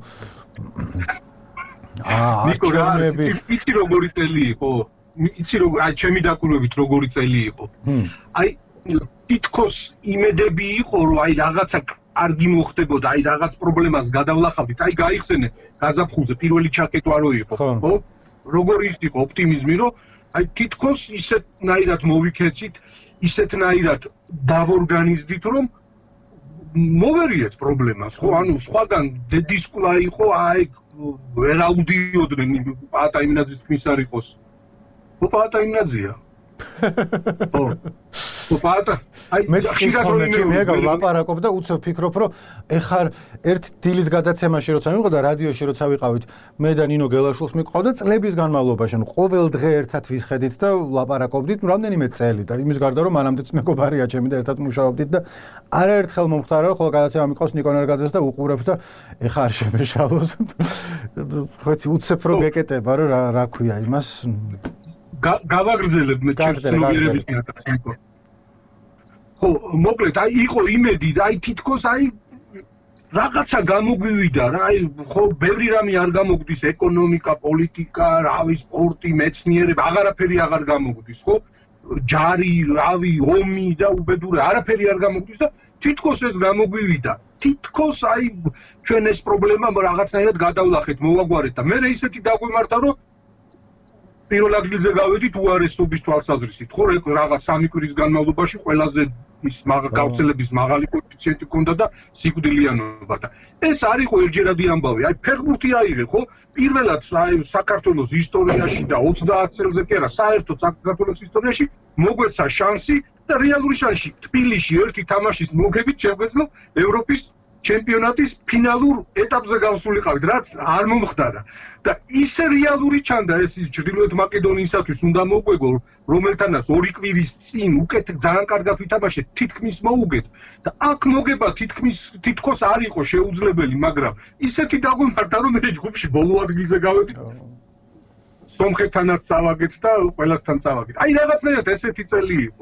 აა ნიკო რა იცი როგორი წელი იყო? იცი როგორ აი ჩემი დაკვირვებით როგორი წელი იყო? აი თითქოს იმედები იყო რომ აი რაღაცა კარგი მოხდებოდა, აი რაღაც პრობლემას გადავლახავით, აი გაიხსენე გაზაფხულზე პირველი ჩაკეტვა რო იყო, ხო? როგორი ის იყო ოპტიმიზმი, რომ აი თითქოს ისეთნაირად მოვიქეცით, ისეთნაირად დავორგანიზდით, რომ მოვერიეთ პრობლემას, ხო? ანუ სხვაგან დედისკლა იყო, აი ვერ აუდიოდნენ პაატა იმნაძის თქმის არ იყოს. ხო პაატა იმნაძია. ხო. ხო პაატა აი ხშირად რომ მე ლაპარაკობ და უცებ ფიქრობ რომ ეხარ ერთ დილის გადაცემაში როცა მივყავდა რადიოში როცა ვიყავით მე და ნინო გელაშვილს მიყავდა წლების განმავლობაში ანუ ყოველ დღე ერთად ვისხედით და ლაპარაკობდით რამდენიმე წელი და იმის გარდა რომ მანამდეც მეგობარია ჩემი და ერთად მუშაობდით და არაერთხელ მომხდარა რომ ხოლმე გადაცემა მიყავს ნიკო ნერგაძეს და უყურებ და ეხა არ შემეშალოს ხო უცებ რო გეკეტება რომ რა რა ქვია იმას გავაგრძელებ მე ჩვენს ნიკო ხო, მოკლედ, აი იყო იმედი და აი თითქოს აი რაღაცა გამოგვივიდა რა, აი ხო ბევრი რამე არ გამოგდის, ეკონომიკა, პოლიტიკა, რავი, სპორტი, მეცნიერება, აღარაფერი აღარ გამოგდის, ხო? ჯარი, რავი, ომი და უბედური, არაფერი არ გამოგდის და თითქოს ეს გამოგვივიდა. თითქოს აი ჩვენ ეს პრობლემა რაღაცნაირად გადავლახეთ, მოვაგვარეთ და მე ისეთი დაგვიმართა, რომ პირველ ადგილზე გავედით უარესობის თვალსაზრისით, ხო, რაღაც სამი კვირის განმავლობაში ყველაზე ის გავრცელების მაღალი კოეფიციენტი ჰქონდა და სიკვდილიანობა და ეს არ იყო ერთჯერადი ამბავი. აი ფეხბურთი აიღე, ხო? პირველად აი საქართველოს ისტორიაში და ოცდაათ წელზე კი არა, საერთოდ საქართველოს ისტორიაში მოგვეცა შანსი და რეალური შანსი თბილისში ერთი თამაშის მოგებით შეგვეძლო ევროპის ჩემპიონატის ფინალურ ეტაპზე გავსულიყავით, რაც არ მომხდარა. და ისე რეალური ჩანდა ეს ის ჩრდილოეთ მაკედონიისათვის უნდა მოგვეგო, რომელთანაც ორი კვირის წინ უკეთ ძალიან კარგად ვითამაშეთ, თითქმის მოუგეთ და აქ მოგება თითქმის თითქოს არ იყო შეუძლებელი, მაგრამ ისეთი დაგვიმართა, რომ მე ჯგუფში ბოლო ადგილზე გავედით. სომხეთთანაც წავაგეთ და ყველასთან წავაგეთ. აი რაღაცნაირად ესეთი წელი იყო.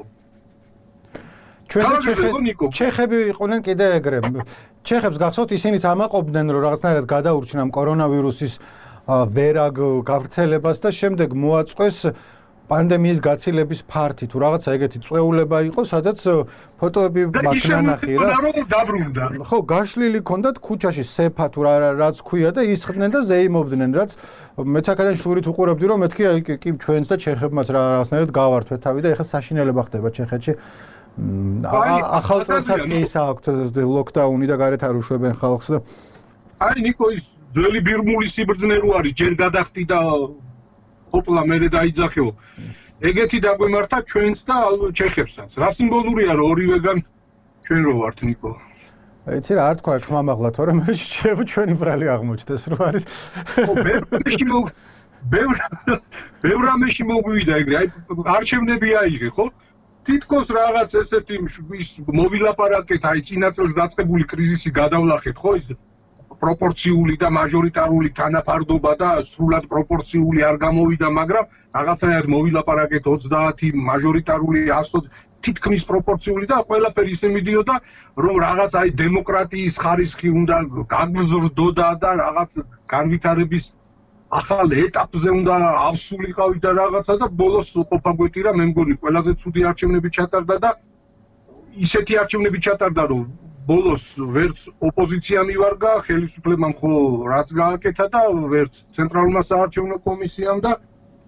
ჩვენი ჩეხები იყვნენ კიდე ეგრე. ჩეხებს გახსოვთ, ისინიც ამაყობდნენ, რომ რაღაცნაირად გადაურჩნენ კორონავირუსის ვერაგ გავრცელებას და შემდეგ მოაწყვეს პანდემიის გაცილების ფართი თუ რაღაცა ეგეთი წვეულება იყო, სადაც ფოტოები მაგნანახი რა. დაბრუნდა. ხო, გაშლილი ქონდათ ქუჩაში სეფა თუ რაც ქვია და ისხდნენ და ზეიმობდნენ, რაც მეც აქედან შურით უყურებდი, რომ მეთქი აი კი ჩვენც და ჩეხებმაც რაღაცნაირად გავართვეთ თავი და ეხლა საშინელება ხდება ჩეხეთში. ახალ წელსაც კი ისა აქვთ ლოკდაუნი და გარეთ არ უშვებენ ხალხს და აი ნიკო ის ძველი ბირმული სიბრძნე რო არის, ჯერ გადახტი და ოპლა მერე დაიძახეო. ეგეთი დაგვემართა ჩვენს და ჩეხებსაც. რა სიმბოლურია რომ ორივეგან ჩვენ რო ვართ ნიკო. იცი რა არ თქვა ხმამაღლა თორე მე შეიძლება ჩვენი ბრალი აღმოჩნდეს რო არის. ხო ბევრში მო ბევრ ბევრ ამაში მოგვივიდა ეგრე. აი არჩევნები აიღე ხო? თითქოს რაღაც ესეთი ის მოვილაპარაკეთ, აი წინა წელს დაწყებული კრიზისი გადავლახეთ, ხო ის პროპორციული და მაჟორიტარული თანაფარდობა და სრულად პროპორციული არ გამოვიდა, მაგრამ რაღაცნაირად მოვილაპარაკეთ ოცდაათი მაჟორიტარული ასო თითქმის პროპორციული და ყველაფერი ისე მიდიოდა, რომ რაღაც აი დემოკრატიის ხარისხი უნდა გაგზრდოდა და რაღაც განვითარების ახალ ეტაპზე უნდა ავსულიყავი და რაღაცა და ბოლოს ყოფა გვეტირა, მე მგონი ყველაზე ცუდი არჩევნები ჩატარდა და ისეთი არჩევნები ჩატარდა, რომ ბოლოს ვერც ოპოზიცია მივარგა, ხელისუფლებამ ხო რაც გააკეთა და ვერც ცენტრალურმა საარჩევნო კომისიამ და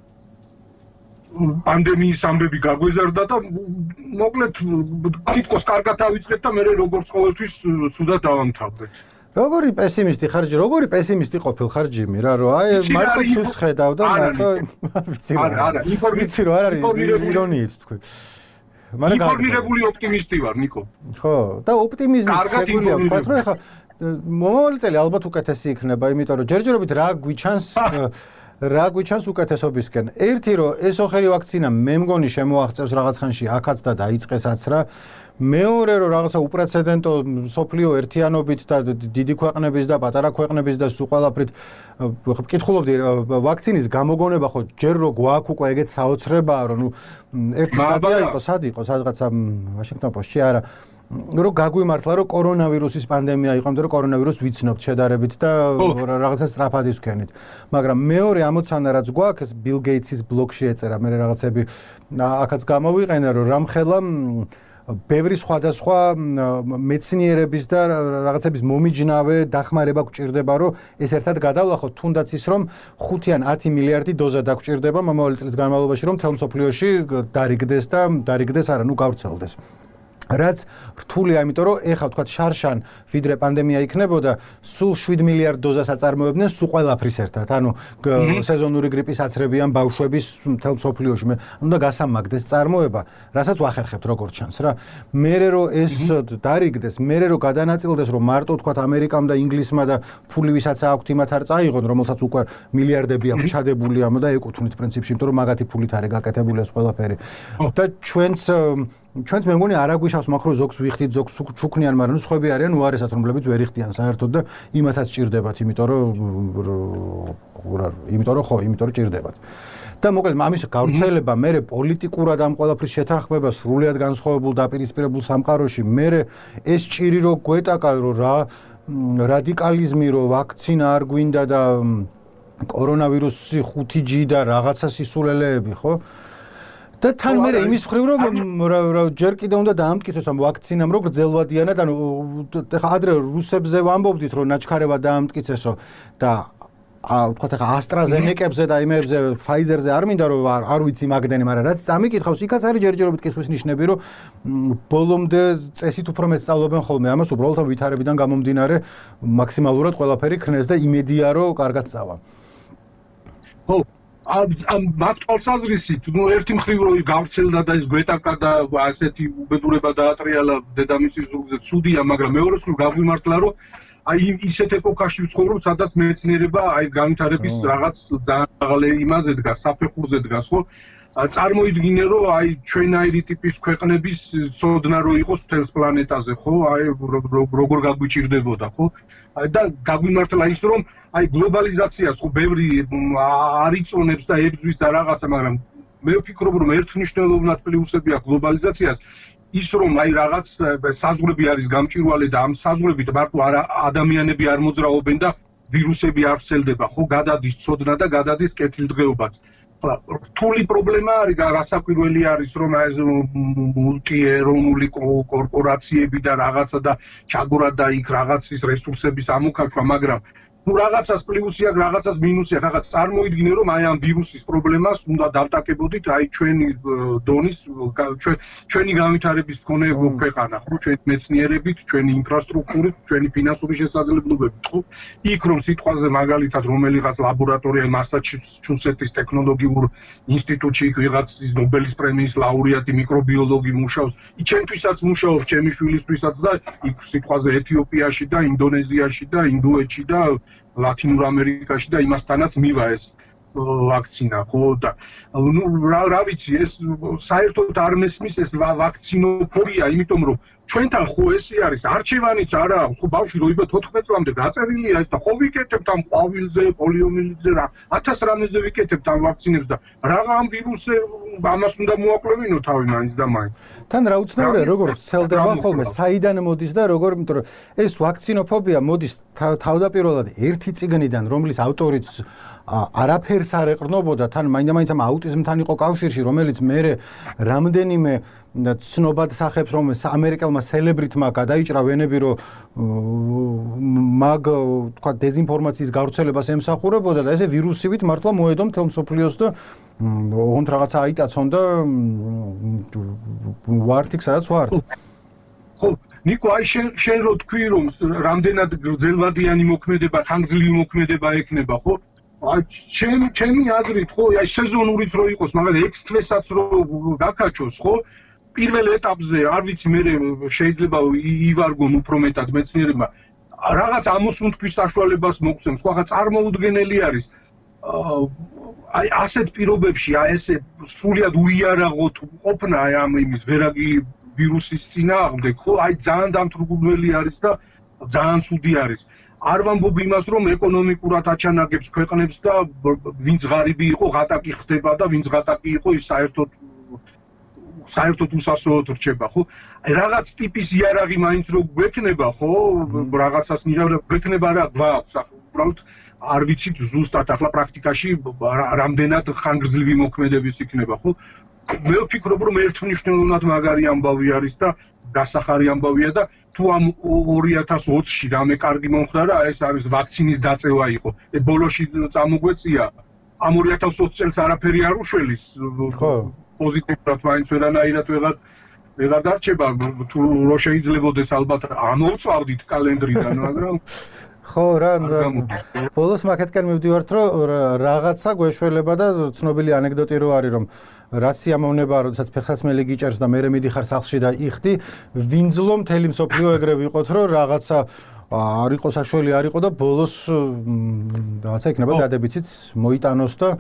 პანდემიის ამბები გაგვეზარდა და მოკლედ თითქოს კარგად ავიწყეთ და მე როგორც ყოველთვის ცუდად დავამთავრეთ. როგორი პესიმისტი ხარ ჯი, როგორი პესიმისტი ყოფილ ხარ ჯიმი რა, რომ აი მარტო ცუც ხედავ და მარტო არ ვიცი რა. არა, არა, ვიცი რა არ არის ირონიით თქვი. მაგრამ ინფორმირებული ოპტიმისტი ვარ, ნიკო. ხო, და ოპტიმიზმი შეგვიძლია ვთქვათ, რომ ეხლა მომავალი წელი ალბათ უკეთესი იქნება, იმიტომ რომ ჯერჯერობით რა გვიჩანს რა გვიჩანს უკეთესობისკენ. ერთი რომ ეს ოხერი ვაქცინა მე მგონი შემოაღწევს რაღაც ხანში აქაც და დაიწყესაც რა. მეორე რომ რაღაცა უპრეცედენტო სოფლიო ერთიანობით და დიდი ქვეყნების და პატარა ქვეყნების და სულ ყველაფრით ვკითხულობდი ვაქცინის გამოგონება ხო ჯერ რო გვაქვს უკვე ეგეთ საოცრებაა რომ ნუ ერთი სტადია იყო სად იყო სადღაცა ვაშინგტონ პოსტში არა რომ გაგვიმართლა რომ კორონავირუსის პანდემია იყო ამიტომ რომ კორონავირუსს ვიცნობთ შედარებით და რაღაცა სწრაფად ისვქენით მაგრამ მეორე ამოცანა რაც გვაქვს ეს ბილ გეიტსის ბლოგში ეწერა მე რაღაცები აქაც გამოვიყენა რომ რამხელა ბევრი სხვადასხვა მეცნიერების და რაღაცების მომიჯნავე დახმარება გვჭირდება, რომ ეს ერთად გადავლახოთ, თუნდაც ის რომ ხუთი ან ათი მილიარდი დოზა დაგვჭირდება მომავალი წლის განმავლობაში, რომ მთელ მსოფლიოში დარიგდეს და დარიგდეს არა, ნუ გავრცელდეს. რაც რთულია, იმიტომ რომ ეხლა თქვა შარშან ვიდრე პანდემია იქნებოდა, სულ შვიდ მილიარდ დოზას აწარმოებდნენ სულ ყველაფრის ერთად. ანუ სეზონური გრიპის აცრებიან ბავშვების მთელ მსოფლიოში. მე უნდა გასამაგდეს წარმოება, რასაც ვახერხებთ როგორც ჩანს რა. მერე რომ ეს დარიგდეს, მერე რომ გადანაწილდეს, რომ მარტო თქვა ამერიკამ და ინგლისმა და ფული ვისაც აქვთ იმათ არ წაიღონ, რომელსაც უკვე მილიარდები აქვს ჩადებული ამ და ეკუთვნით პრინციპში, იმიტომ რომ მაგათი ფულით არის გაკეთებული ეს ყველაფერი. და ჩვენც ჩვენც მე მგონი არ აგვიშავს მაგრამ ზოგს ვიხდით ზოგს ჩუქნიან მაგრამ სხვები არიან უარესად რომლებიც ვერ იხდიან საერთოდ და იმათაც ჭირდებათ იმიტომ რომ იმიტომ რომ ხო იმიტომ რომ ჭირდებათ და მოკლედ ამის გავრცელება მე პოლიტიკურად ამ ყველაფრის შეთანხმება სრულიად განსხვავებულ დაპირისპირებულ სამყაროში მე ეს ჭირი რო გვეტაკა რომ რა რადიკალიზმი რო ვაქცინა არ გვინდა და კორონავირუსი ხუთი ჯი და რაღაცა სისულელეები ხო და თან მე იმის მხრივ რომ ჯერ კიდე უნდა დაამტკიცოს ამ ვაქცინამ რომ გრძელვადიანად ანუ ეხა ადრე რუსებზე ვამბობდით რომ ნაჩქარება დაამტკიცესო და ვთქვათ ეხა ასტრაზენეკებზე და იმებზე ფაიზერზე არ მინდა რომ არ ვიცი მაგდენი მაგრამ რაც წამიკითხავს იქაც არის ჯერჯერობით კითხვის ნიშნები რომ ბოლომდე წესით უფრო მეც სწავლობენ ხოლმე ამას უბრალოდ ვითარებიდან გამომდინარე მაქსიმალურად ყველაფერი ქნეს და იმედია რომ კარგად წავა ხო ამ მართალსაზრისით ნუ ერთი მხრივ რო გავრცელდა და ეს გვეტაკა და ასეთი უბედურება დაატრიალა დედამიწის ზურგზე ცუდია მაგრამ მეორე მხრივ გაგვიმართლა რომ აი ისეთ ეპოქაში ვცხოვრობ სადაც მეცნიერება აი განვითარების რაღაც ძალიან იმაზე დგას საფეხურზე დგას ხო წარმოიდგინე რომ აი ჩვენაირი ტიპის ქვეყნების ცოდნა რო იყოს მთელს პლანეტაზე ხო აი როგორ გაგვიჭირდებოდა ხო და გაგვიმართლა ის რომ აი გლობალიზაციას ხო ბევრი არ იწონებს და ებძვის და რაღაცა მაგრამ მე ვფიქრობ რომ ერთმნიშვნელოვნად პლუსები აქვს გლობალიზაციას ის რომ აი რაღაც საზღვრები არის გამჭვირვალე და ამ საზღვრებით მარტო ადამიანები არ მოძრაობენ და ვირუსები არ ვრცელდება ხო გადადის ცოდნა და გადადის კეთილდღეობაც რთული პრობლემა არის და გასაკვირველი არის რომ ეს მულტიეროვნული კორპორაციები და რაღაცა და ჩაგორა და იქ რაღაცის რესურსების ამოქარქვა, მაგრამ ну რაღაცას პლუსი აქვს, რაღაცას მინუსი აქვს, რაღაც წარმოიდგინე რომ აი ამ ვირუსის პრობლემას უნდა დავტაკებოდით აი ჩვენი დონის ჩვენი განვითარების მქონე ქვეყანა, ხო, ჩვენი მეცნიერებით, ჩვენი ინფრასტრუქტურით, ჩვენი ფინანსური შესაძლებლობებით, ხო? იქ რომ სიტყვაზე მაგალითად რომელიღაც ლაბორატორია მასაჩუსეტის ტექნოლოგიურ ინსტიტუტში იქ ვიღაცის ნობელის პრემიის ლაურეატი მიკრობიოლოგი მუშაობს, ჩემთვისაც მუშაობს, ჩემი შვილისთვისაც და იქ სიტყვაზე ეთიოპიაში და ინდონეზიაში და ინდოეთში და ლათინურ ამერიკაში და იმასთანაც მივა ეს ვაქცინა, ხო და ნუ რა ვიცი ეს საერთოდ არ მესმის ეს ვაქცინოფობია, იმიტომ რომ ჩვენთან ხო ესე არის არჩევანიც არა აქვს, ხო ბავშვი როიბა თოთხმეტ წლამდე დაწერილია ეს და ხო ვიკეთებთ ამ ყვავილზე, პოლიომიელიტზე რა ათას რამეზე ვიკეთებთ ამ ვაქცინებს და რაღა ამ ვირუსზე ამას უნდა მოაკვლევინო თავი მაინც და მაინც. თან რა უცნაურია როგორ ვრცელდება ხოლმე, საიდან მოდის და როგორ, იმიტომ რომ ეს ვაქცინოფობია მოდის თავდაპირველად ერთი წიგნიდან, რომლის ავტორიც არაფერს არ ეყრდნობოდა, თან მაინდა-მაინც ამ აუტიზმთან იყო კავშირში, რომელიც მერე რამდენიმე ცნობად სახებს, რომ ამერიკელმა სელებრიტმა გადაიჭრა ვენები, რომ მაგ თქვა დეზინფორმაციის გავრცელებას ემსახურებოდა და ესე ვირუსივით მართლა მოედო მთელ მსოფლიოს და ოღონდ რაღაცა აიტაცონ და ვართ იქ სადაც ვართ. ხო, ნიკო, აი შენ შენ რო თქვი რომ რამდენად გრძელვადიანი მოქმედება, ხანგრძლივი მოქმედება ექნება, ხო? აი ჩემი ჩემი აზრით, ხო, აი სეზონურიც რო იყოს, მაგრამ ექვს თვესაც რო გაკაჩოს, ხო? პირველ ეტაპზე არ ვიცი მე შეიძლება ივარგონ უფრო მეტად მეცნიერებმა რაღაც ამოსუნთქვის საშუალებას მოგცემს, ხო, წარმოუდგენელი არის. აი ასეთ პირობებში აი ესე სრულიად უიარაღოთ ყოფნა აი ამ იმის ვერაგი ვირუსის წინააღმდეგ, ხო, აი ძალიან დამთრგუნველი არის და ძალიან ცუდი არის. არ ვამბობ იმას, რომ ეკონომიკურად აჩანაგებს ქვეყნებს და ვინც ღარიბი იყო, ღატაკი ხდება და ვინც ღატაკი იყო, ის საერთოდ საერთოდ უსასოოდ რჩება, ხო? აი რაღაც ტიპის იარაღი მაინც რო გვექნება, ხო? რაღაცას ნიშნავს, გვექნება რა გვაქვს, უბრალოდ არ ვიცით ზუსტად ახლა პრაქტიკაში რამდენად ხანგრძლივი მოქმედების იქნება, ხო? მე ვფიქრობ, რომ ერთმნიშვნელოვნად მაგარი ამბავი არის და გასახარი ამბავია და თუ ამ ორი ათას ოცში რამე კარგი მომხდარა, ეს არის ვაქცინის დაწევა იყო. ბოლოში წამოგვეწია ამ ორი ათას ოცი წელს არაფერი არ უშველის. ხო. პოზიტიურად მაინც ვერანაირად ვეღარ ვეღარ დარჩება, თუ რო შეიძლებოდეს ალბათ ამოვწავდით კალენდრიდან, მაგრამ ხო, რა ბოლოს მაგეთკენ მივდივართ, რომ რაღაცა გვეშველება და ცნობილი ანეკდოტი რო არის, რომ რაც სიამოვნება, როდესაც ფეხსაცმელი გიჭერს და მერე მიდიხარ სახლში და იხდი, ვინძლო მთელი მსოფლიო ეგრე ვიყოთ, რომ რაღაცა არ იყო საშველი არ იყო და ბოლოს რაღაცა იქნება დადებითიც მოიტანოს და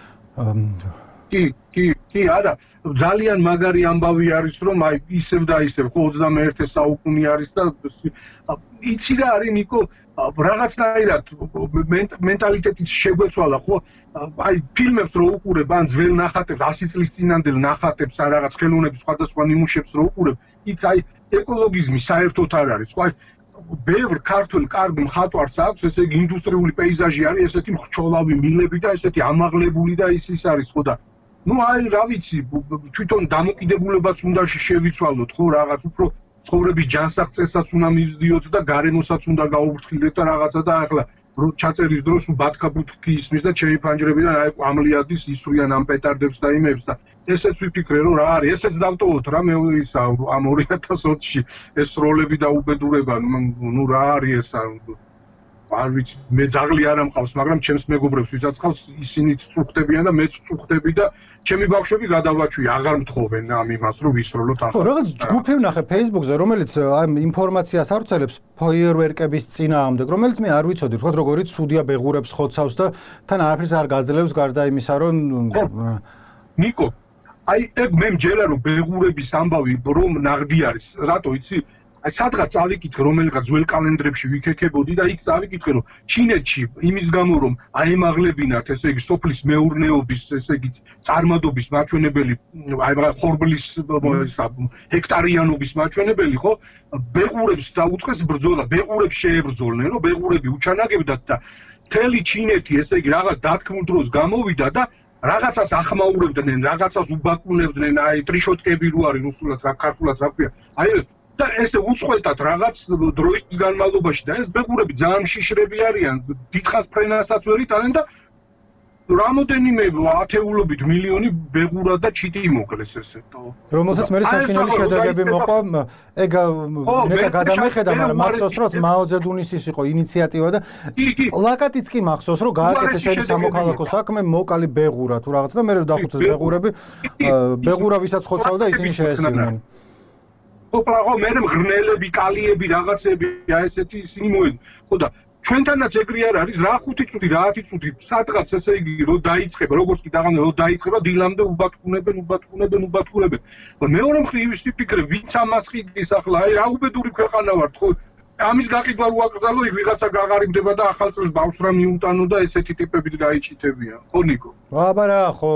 კი, კი, კი, არა, ძალიან მაგარი ამბავი არის, რომ აი ისევ და ისევ, ხო, ოცდამეერთე საუკუნე არის და იცი რა არის, ნიკო, რაღაცნაირად მენტალიტეტიც შეგვეცვალა, ხო? აი ფილმებს რო უყურებ, ან ძველ ნახატებს, ასი წლის წინანდელ ნახატებს, ან რაღაც ხელოვნების სხვადასხვა ნიმუშებს რო უყურებ, იქ აი ეკოლოგიზმი საერთოდ არ არის, ხო? აი ბევრ ქართულ კარგ მხატვარს აქვს, ესე იგი ინდუსტრიული პეიზაჟი არის, ესეთი მრჩოლავი მილები და ესეთი ამაღლებული და ის ის არის, ხო და ну აი რა ვიცი თვითონ დამოკიდებულებაც უნდა შევიცვალოთ ხო რაღაც უფრო ცხოვრების ჯანსაღწესაც უნდა მივზდიოთ და გარემოსაც უნდა გაუფრთხილდეთ და რაღაცა და ახლა ჩაწერის დროს ბათქაბუთქი ისმის და ჩემი ფანჯრებიდან აი ამლიადის ისვრიან ამ პეტარდებს და იმებს და ესეც ვიფიქრე რომ რა არის ესეც დავტოვოთ რა მე ის ამ ორი ათას ოცში ეს როლები და უბედურება ну რა არის ეს არ ვიცი მე ძაღლი არ ამყავს მაგრამ ჩემს მეგობრებს ვისაც ყავს ისინიც წუხდებიან და მეც წუხდები და ჩემი ბავშვები გადავაჩვი აღარ მთხოვენ ამ იმას რომ ვისროლოთ ახლა. ხო, რაღაც ჯგუფი ვნახე Facebook-ზე, რომელიც ამ ინფორმაციას ავრცელებს ფოიერვერკების წინააღმდეგ, რომელიც მე არ ვიცოდი, თქო როგორი ცუდია ბეღურებს ხოცავს და თან არაფერს არ გაძლევს გარდა იმისა, რომ ნიკო, აი ეგ მე მჯერა რომ ბეღურების ამბავი რომ ნაღდი არის, რატო იცი? აი სადღაც წავიკითხე რომელიღაც ძველ კალენდრებში ვიქექებოდი და იქ წავიკითხე რომ ჩინეთში იმის გამო რომ აემაღლებინათ ესე იგი სოფლის მეურნეობის ესე იგი წარმადობის მაჩვენებელი აი მაგ ხორბლის ჰექტარიანობის მაჩვენებელი ხო ბეღურებს დაუწყეს ბრძოლა ბეღურებს შეებრძოლნენ რომ ბეღურები უჩანაგებდათ და მთელი ჩინეთი ესე იგი რაღაც დათქმულ დროს გამოვიდა და რაღაცას ახმაურებდნენ, რაღაცას უბაკუნებდნენ, აი ტრიშოტკები რო არის რუსულად, რა ქართულად რა ქვია. აი და ესე უწყვეტად რაღაც დროის განმავლობაში და ეს ბეღურები ძალიან შიშრები არიან, დიდხანს ფრენასაც ვერ იტანენ და რამოდენიმე ათეულობით მილიონი ბეღურა და ჩიტი მოკლეს ესე. რომელსაც მე საშინელი შედეგები მოყვა, ეგ ნეტა გადამეხედა, მაგრამ მახსოვს რომ მაო ძედუნისის იყო ინიციატივა და პლაკატიც კი მახსოვს რომ გააკეთეს ეს სამოქალაქო საქმე მოკალი ბეღურა თუ რაღაც და მე დახუცეს ბეღურები, ბეღურა ვისაც ხოცავდა ისინი შეესწირნენ. ოპლაღო მე მღრნელები, კალიები, რაღაცები, აი ესეთი ისინი მოედი. ხო და ჩვენთანაც ეგრე არ არის, რა ხუთი წუთი, რა ათი წუთი, სადღაც ესე იგი რო დაიწყება, როგორც კი დაღამე რო დაიწყება, დილამდე უბათქუნებენ, უბათქუნებენ, უბათქუნებენ. მეორე მხრივ ის ვიფიქრე, ვინც ამას ყიდის ახლა, აი რა უბედური ქვეყანა ვართ, ხო? ამის გაყიდვა რო აკრძალო, იქ ვიღაცა გაღარიბდება და ახალ წელს ბავშვს რა მიუტანო და ესეთი ტიპებით დაიჭითებიან. ხო ნიკო? აბა რა, ხო.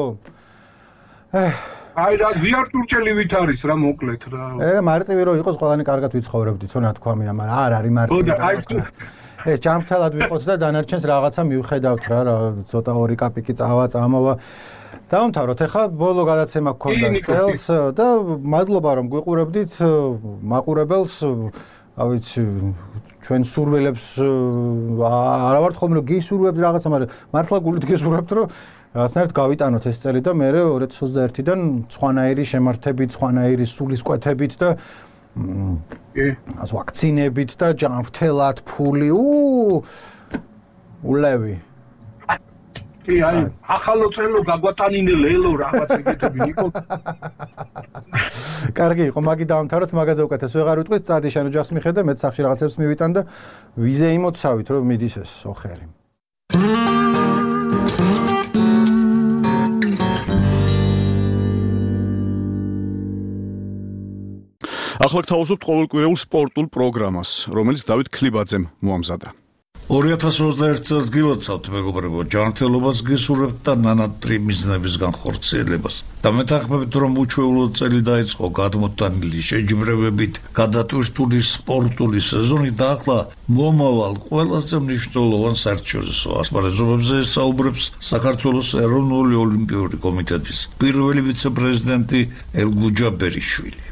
აი რა ზიარტურჭელივით არის რა მოკლედ რა. ე მარტივი რო იყოს, ყველანი კარგად ვიცხოვრებდით, ხო ნათქვამია, მაგრამ არ არის მარტივი. ეს ჯამრთელად ვიყოთ და დანარჩენს რაღაცა მივხედავთ რა, ცოტა ორი კაპიკი წავა, წამოვა. დავამთავროთ, ახლა ბოლო გადაცემა გქონდა წელს და მადლობა რომ გვიყურებდით მაყურებელს, რა ვიცი, ჩვენ სურვილებს არა ვართ ხოლმე რომ გისურვებთ რაღაცა, მაგრამ მართლა გულით გისურვებთ რომ რაღაცნაირად გავიტანოთ ეს წელი და მე ორი ათი ოცდაერთიდან სხვანაირი შემართებით, სხვანაირი სულისკვეთებით და ას ვაქცინებით და ჯანმრთელად ფული უ ულევი კი აი ახალო წელო გაგვატანინე ლელო რაღაც ეგეთები ნიკო კარგი იყო მაგი დავამთავროთ მაგაზე უკეთეს ვეღარ ვიტყვით წადი შენ ოჯახს მიხედე მე სახში რაღაცებს მივიტან და ვიზე იმოცავით რომ მიდის ეს ოხერი ახლა გთავაზობთ ყოველკვირეულ სპორტულ პროგრამას, რომელიც დავით ქლიბაძემ მოამზადა. ორი ათას ოცდაერთი წელს გილოცავთ მეგობრებო, ჯანმრთელობას გისურვებთ და ნანატრი მიზნების განხორციელებას. და მეთანხმებით რომ უჩვეულო წელი დაიწყო გადმოტანილი შეჯიბრებებით გადატვირთული სპორტული სეზონი და ახლა მომავალ ყველაზე მნიშვნელოვან საერთაშორისო ასპარეზობებზე საუბრობს საქართველოს ეროვნული ოლიმპიური კომიტეტის პირველი ვიცე-პრეზიდენტი ელგუჯა ბერიშვილი.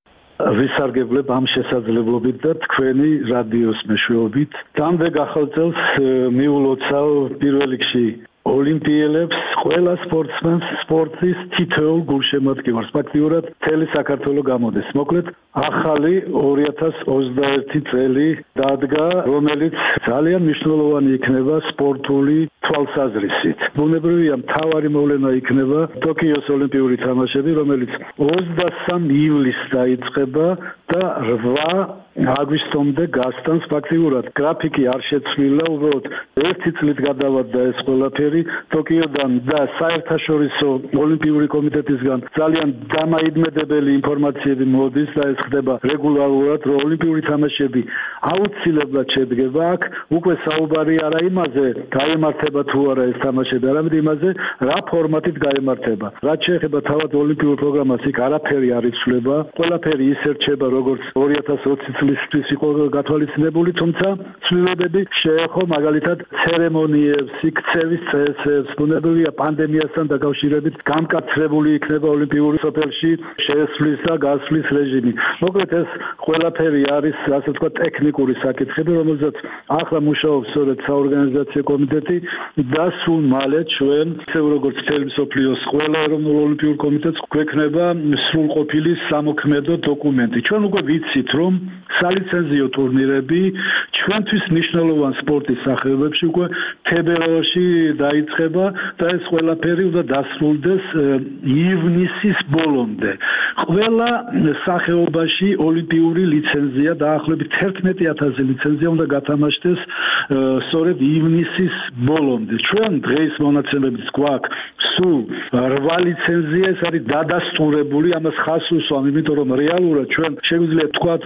ვისარგებლებ ამ შესაძლებლობით და თქვენი რადიოს მეშვეობით დამდეგ ახალ წელს მიულოცავ პირველ რიგში ოლიმპიელებს, ყველა სპორტსმენს, სპორტის თითოეულ გულშემატკივარს, ფაქტიურად მთელი საქართველო გამოდის. მოკლედ, ახალი ორი ათას ოცდაერთი წელი დადგა, რომელიც ძალიან მნიშვნელოვანი იქნება სპორტული თვალსაზრისით. ბუნებრივია, მთავარი მოვლენა იქნება ტოკიოს ოლიმპიური თამაშები, რომელიც ოცდასამი ივლისს დაიწყება და რვა აგვისტომდე გასტანს. ფაქტიურად გრაფიკი არ შეცვლილა, უბრალოდ ერთი წლით გადავარდა ეს ყველაფერი ტოკიოდან და საერთაშორისო ოლიმპიური კომიტეტისგან ძალიან დამაიდმედებელი ინფორმაციები მოდის და ეს ხდება რეგულარულად, რომ ოლიმპიური თამაშები აუცილებლად შედგება. აქ უკვე საუბარი არა იმაზე, გაიმართება თუ არა ეს თამაშები, არამედ იმაზე, რა ფორმატით გაიმართება. რაც შეეხება თავად ოლიმპიურ პროგრამას, იქ არაფერი არ იცვლება, ყველაფერი ისე რჩება, როგორც ორი ათას ოცი წლისთვის იყო გათვალისწინებული, თუმცა ცვლილებები შეეხო მაგალითად ცერემონიებს, იქცევის წესებს, ბუნებრივია პანდემიასთან დაკავშირებით გამკაცრებული იქნება ოლიმპიური სოფელში შესვლის და გასვლის რეჟიმი. მოკლედ ეს ყველაფერი არის, ასე ვთქვათ, ტექნიკური საკითხები, რომელზეც ახლა მუშაობს სწორედ საორგანიზაციო კომიტეტი და სულ მალე ჩვენ, ისე როგორც მთელი მსოფლიოს ყველა ეროვნულ ოლიმპიურ კომიტეტს გვექნება სრულყოფილი სამოქმედო დოკუმენტი. ჩვენ უკვე ვიცით, რომ სალიცენზიო ტურნირები ჩვენთვის მნიშვნელოვან სპორტის სახეობებში უკვე თებერვალში დაიწყება და ეს ყველაფერი უნდა დასრულდეს ივნისის ბოლომდე. ყველა სახეობაში ოლიმპიური ლიცენზია დაახლოებით თერთმეტი ათასი ლიცენზია უნდა გათამაშდეს სწორედ ივნისის ბოლომდე. ჩვენ დღეს მონაცემებით გვაქვს სულ რვა ლიცენზია, ეს არის დადასტურებული, ამას ხაზს უსვამ, იმიტომ რომ რეალურად ჩვენ შეგვიძლია ვთქვათ, რომ უკვე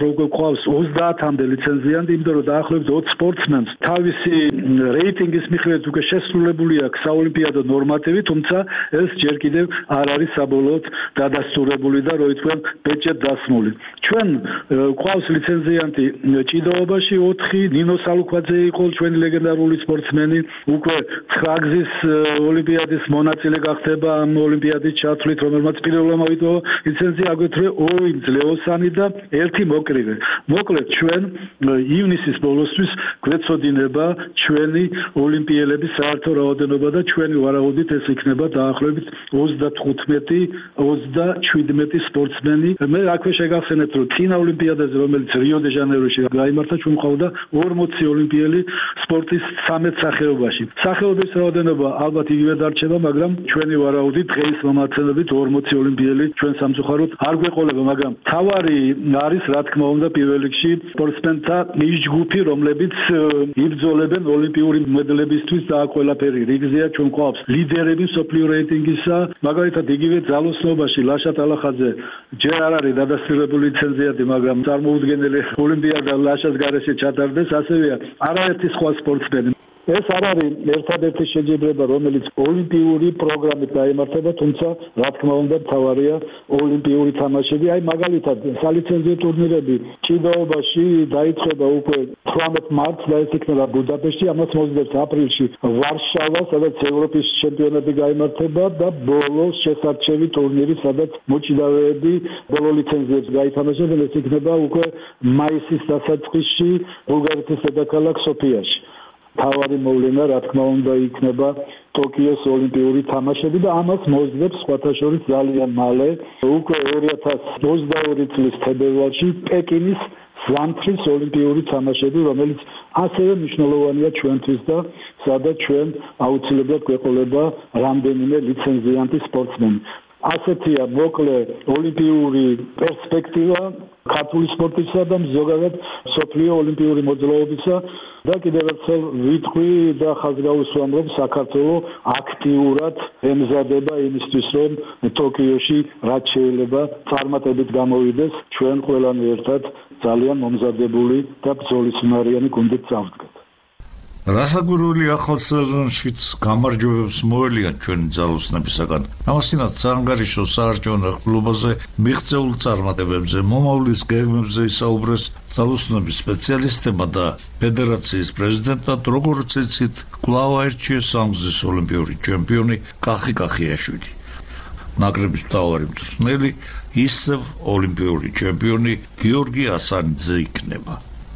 გვყავს ოცდაათამდე ლიცენზიანტი, იმიტომ რომ დაახლოებით ოცი სპორტსმენს თავისი რეიტინგის მიხედვით უკვე შესრულებული აქვს საოლიმპიადო ნორმატივი, თუმცა ეს ჯერ კიდევ არ არის საბოლოოდ დადასტურებული და რო ითქვა ბეჭედ დასმული. ჩვენ გვყავს ლიცენზიანტი ჭიდაობაში ოთხი, ნინო სალუქვაძე იყო ჩვენი ლეგენდარული სპორტსმენი, უკვე ცხრა გზის ოლიმპიადის მონაწილე გახდება ამ ოლიმპიადის ჩათვლით, რომელმაც პირველმა მოვიტოვა ლიცენზია, აგრეთვე ორი ძლეოსანი და ერთი მოკრივე. მოკლედ ჩვენ ივნისის ბოლოსთვის გვეცოდინება ჩვენი ოლიმპიელების საერთო რაოდენობა და ჩვენი ვარაუდით ეს იქნება დაახლოებით ოცდათხუთმეტი ოცდაშვიდმეტი სპორტსმენი. მე აქვე შეგახსენებთ, რომ წინა ოლიმპიადაზე, რომელიც რიო-დე-ჟანეიროში გაიმართა, ჩვენ მყავდა ორმოცი ოლიმპიელი სპორტის ცამეტ სახეობაში. სახეობის რაოდენობა ალბათ იგივე დარჩება, მაგრამ ჩვენი ვარაუდით დღეის მომაცემებით ორმოცი ოლიმპიელი ჩვენ სამწუხაროდ არ გვეყოლება, მაგრამ თავარი არის რა თქმა უნდა პირველ რიგში სპორტსმენთა ის ჯგუფი, რომლებიც იბრძოლებენ ოლიმპიური მედლებისთვის და აქ ყველაფერი რიგზეა. ჩვენ გვყავს ლიდერები მსოფლიო რეიტინგისა, მაგალითად იგივე ძალოსნობაში ლაშა ტალახაძე ჯერ არ არის დადასტურებული ლიცენზიატი, მაგრამ წარმოუდგენელი ოლიმპიადა ლაშას გარეშე ჩატარდეს, ასევეა არაერთი სხვა სპორტსმენი. ეს არ არის ერთადერთი შეჯიბრება, რომელიც ოლიმპიური პროგრამით გაიმართება, თუმცა რა თქმა უნდა თავარია ოლიმპიური თამაშები. აი მაგალითად სალიცენზიო ტურნირები ჭიდაობაში დაიწყება უკვე თვრამეტ მარტს და ეს იქნება ბუდაპეშტში, ამას მოსდევს აპრილში ვარშავა, სადაც ევროპის ჩემპიონატი გაიმართება და ბოლოს შესარჩევი ტურნირი, სადაც მოჭიდავეები ბოლო ლიცენზიებს გაითამაშებენ, ეს იქნება უკვე მაისის დასაწყისში ბულგარეთის დედაქალაქ სოფიაში. თავარი მოვლენა რა თქმა უნდა იქნება ტოკიოს ოლიმპიური თამაშები და ამას მოსდევს სხვათა შორის ძალიან მალე უკვე ორი ათას ოცდაორი წლის თებერვალში პეკინის ზამთრის ოლიმპიური თამაშები, რომელიც ასევე მნიშვნელოვანია ჩვენთვის და სადაც ჩვენ აუცილებლად გვეყოლება რამდენიმე ლიცენზიანტი სპორტსმენი. ასეთია მოკლე ოლიმპიური პერსპექტივა ქართული სპორტისა და ზოგადად მსოფლიო ოლიმპიური მოძრაობისა და კიდევ ერთხელ ვიტყვი და ხაზგაუსვამ, რომ საქართველოს აქტიურად ემზადება იმისთვის, რომ ტოკიოში რაც შეიძლება წარმატებით გამოვიდეს, ჩვენ ყველანი ერთად ძალიან მომზადებული და ბრძოლისუნარიანი გუნდით წავდგეთ. რასაკვირველი ახალ სეზონშიც გამარჯვებებს მოელიან ჩვენი ძალოსნებისაგან. ამასთანავე საანგარიშო საარჩევნო ნახულობაზე მიღწეულ წარმატებებზე, მომავლის გეგმებზე ისაუბრეს ძალოსნების სპეციალისტებმა და ფედერაციის პრეზიდენტად, როგორც იცით, კვლავ აირჩიეს სამგზის ოლიმპიური ჩემპიონი კახი კახიაშვილი. ნაკრების მთავარი მწვრთნელი ისევ ოლიმპიური ჩემპიონი გიორგი ასანიძე იქნება.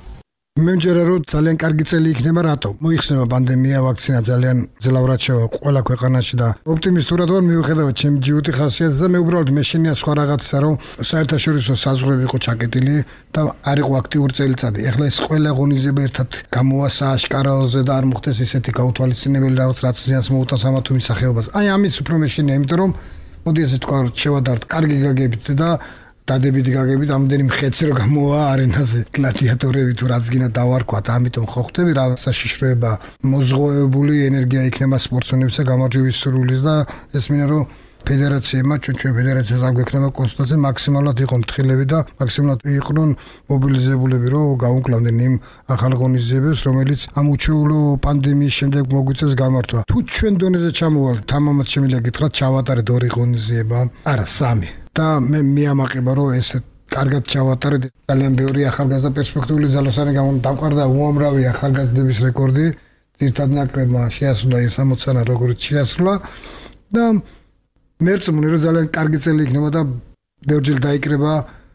მე მჯერა რომ ძალიან კარგი წელი იქნება, რატო? მოიხსნება პანდემია, ვაქცინა ძალიან ძლავრად შევა ყველა ქვეყანაში და ოპტიმისტურად ვარ მივხვდებით ჩემი ჯიუტი ხასიათს და მე უბრალოდ მე შენია სხვა რაღაცა რომ საერთაშორისო საზღვრები იყო ჩაკეტილი და არ იყო აქტიური წელიწადი. ეხლა ეს ყველა ღონისძიება ერთად გამოვა სააშკაროზე და არ მოხდეს ისეთი გაუთვალისწინებელი რაღაც რაც ზიანს მოუტანს ამა თუ იმ სახეობას. აი ამის უფრო მე შენია, იმიტომ რომ მოდი ესე თქვა შევადართ კარგი გაგებით და დადებითი გაგებით ამდენი მხეცი რო გამოვა არენაზე გლადიატორები თუ რაც გინდა დავარქვათ, ამიტომ ხო ხვდები რა საშიშროება მოზღვევებული ენერგია იქნება სპორტსმენებისა გამარჯვების სურვილის და ეს მინდა რომ ფედერაციებმა ჩვენ ჩვენ ფედერაციას არ გვექნება კონსტიტუცია მაქსიმალურად იყო მთხილები და მაქსიმალურად იყვნენ მობილიზებულები რომ გაუმკლავდნენ იმ ახალ ღონისძიებებს რომელიც ამ უჩვეულო პანდემიის შემდეგ მოგვიწევს გამართვა. თუ ჩვენ დონეზე ჩამოვალთ, თამამად შემიძლია გითხრათ ჩავატარეთ ორი ღონისძიება, არა სამი. და მე მიამაყება რომ ეს კარგად ჩავატარეთ. ძალიან ბევრი ახალგაზრდა პერსპექტიული ძალოსანი გამოდამყარდა უამრავი ახალგაზრდების რეკორდი. ძირთად ნაკრებმა შეასრულა ეს ამოცანა როგორც შეასრულა და მერწმუნე რომ ძალიან კარგი წელი იქნება და ბევრჯერ დაიკრება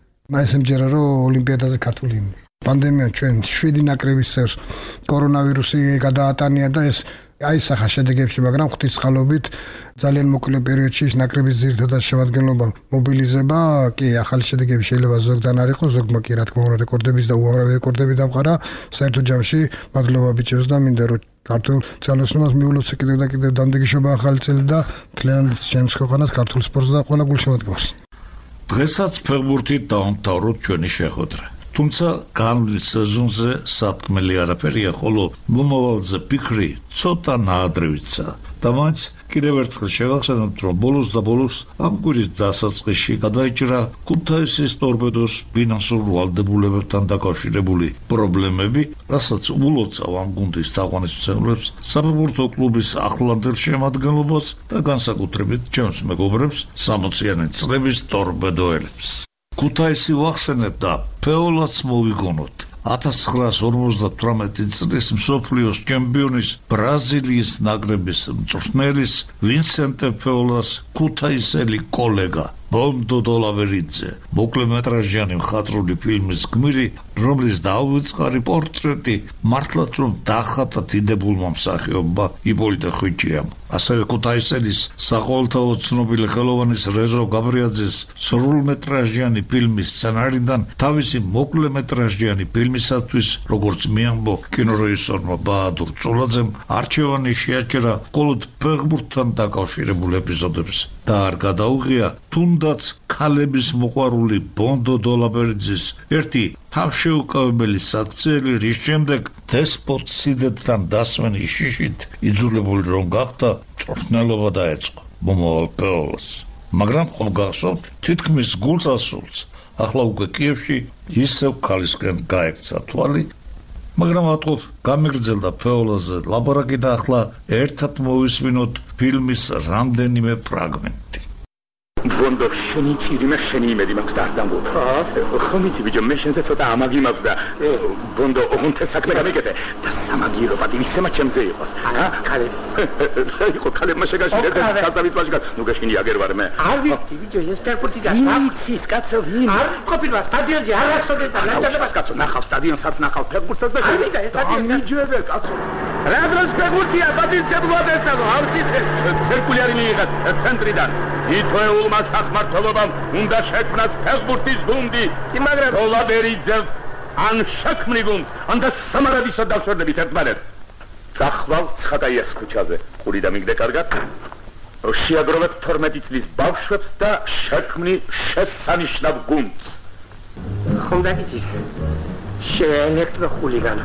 ეს მჯერა რომ ოლიმპიადაზე ქართული იმი. პანდემია ჩვენ შვიდი ნაკრების წევრს კორონავირუსი გადაატანია და ეს აისახა შედეგებში, მაგრამ ღვთისმსხალობით ძალიან მოკლე პერიოდში ის ნაკრების ძირითადად შემადგენლობა მობილიზება, კი ახალი შედეგები შეიძლება ზოგთან არ იყოს, ზოგმა კი რა თქმა უნდა რეკორდების და უამრავი რეკორდები დამყარა. საერთო ჯამში მადლობა ბიჭებს და მინდა რომ ქართულ ძალოსნობას მიულოცე კიდევ და კიდევ დამდეგიშობა ახალი წელი და მთლიანად ჩემს ქვეყანას ქართულ სპორტს და ყველა გულშემატკივარს. დღესაც ფეხბურთით დავამთავროთ ჩვენი შეხვედრა. თუმცა განვლის სეზონზე სათქმელი არაფერია, ხოლო მომავალზე ფიქრი ცოტა ნაადრევიცა. და მაინც კიდევ ერთხელ შევახსენებთ, რომ ბოლოს და ბოლოს ამ კვირის დასაწყისში გადაიჭრა ქუთაისის ტორპედოს ფინანსურ ვალდებულებებთან დაკავშირებული პრობლემები, რასაც ულოცავ ამ გუნდის თაყვანისმცემლებს, საფეხბურთო კლუბის ახლანდელ შემადგენლობას და განსაკუთრებით ჩემს მეგობრებს, სამოციანი წლების ტორპედოელებს. ქუთაისი ვახსენეთ და ფეოლაც მოვიგონოთ. ათას ცხრაას ორმოცდათვრამეტი წლის მსოფლიოს ჩემპიონის ბრაზილიის ნაკრების მწვრთნელის ვინსენტე ფეოლას ქუთაისელი კოლეგა ბონდო დოლავერიძე მოკლემეტრაჟიანი მხატვრული ფილმის გმირი, რომლის დაუვიწყარი პორტრეტი მართლაც რომ დახატა დიდებულმა მსახიობმა იპოლიტე ხვიჩიამ. ასევე ქუთაისელის საყოველთაო ცნობილი ხელოვანის რეზო გაბრიაძის სრულმეტრაჟიანი ფილმის სცენარიდან თავისი მოკლემეტრაჟიანი ფილმისათვის, როგორც მიამბო კინორეჟისორმა ბაადურ წულაძემ, არჩევანი შეაჩერა მხოლოდ ფეხბურთთან დაკავშირებულ ეპიზოდებს და არ გადაუღია თუნდაც ქალების მოყვარული ბონდო დოლაბერიძის ერთი თავშეუკავებელი საქციელი, რის შემდეგ დესპოტ სიდეთთან დასმენის შიშით იძულებული რომ გახდა მწვრთნელობა დაეწყო მომავალ ფეოლას. მაგრამ ხომ გახსოვთ, თითქმის გულწასულს ახლა უკვე კიევში ისევ ქალისკენ გაექცა თვალი, მაგრამ ატყობ გამიგრძელდა ფეოლაზე ლაბორაკი და ახლა ერთად მოვისმინოთ ფილმის რამდენიმე ფრაგმენტი. ბონდო შენი ჩირიმე შენი იმედი მაქვს და არ დამბუქა. ხომ იცი ბიჭო, მე შენზე ცოტა ამაგი მაქვს და ბონდო ოღონდ საქმე გამიგეთე და სამაგირო პატივისცემა ჩემზე იყოს. ა ქალე იყო ქალებმა შეგაშინეს გასავით ვაშკა. ნუ გაშინი აგერ ვარ მე. არ ვიცი ბიჭო, ეს ფეხბურთი და ვიცის კაცო ვინ? არ ყოფილა სტადიონზე არ ასწორეთ და ნაჭადებას კაცო. ნახავ სტადიონსაც ნახავ ფეხბურთსაც და შენ და სტადიონი მიჯერე კაცო. რა დროს ფეხბურთია პატივისცემულად ეცადო. არ ვიცი ცერკული არის მიიღეთ ცენტრიდან. ითოეულ მას სახმართლობამ უნდა შექმნას ფეხბურთის გუნდი, მაგრამ დოლაბერიძე ან შექმნი გუნდ, ან და სამარადისო დავშორდებით ერთმანეთს. წახვალ ცხადაიას ქუჩაზე, ყური და მიგდე კარგად. შეაგროვეთ თორმეტი წლის ბავშვებს და შექმნი შესანიშნავ გუნდს. ხომ დაგიჭირე? შეელექტრო ხულიგანო.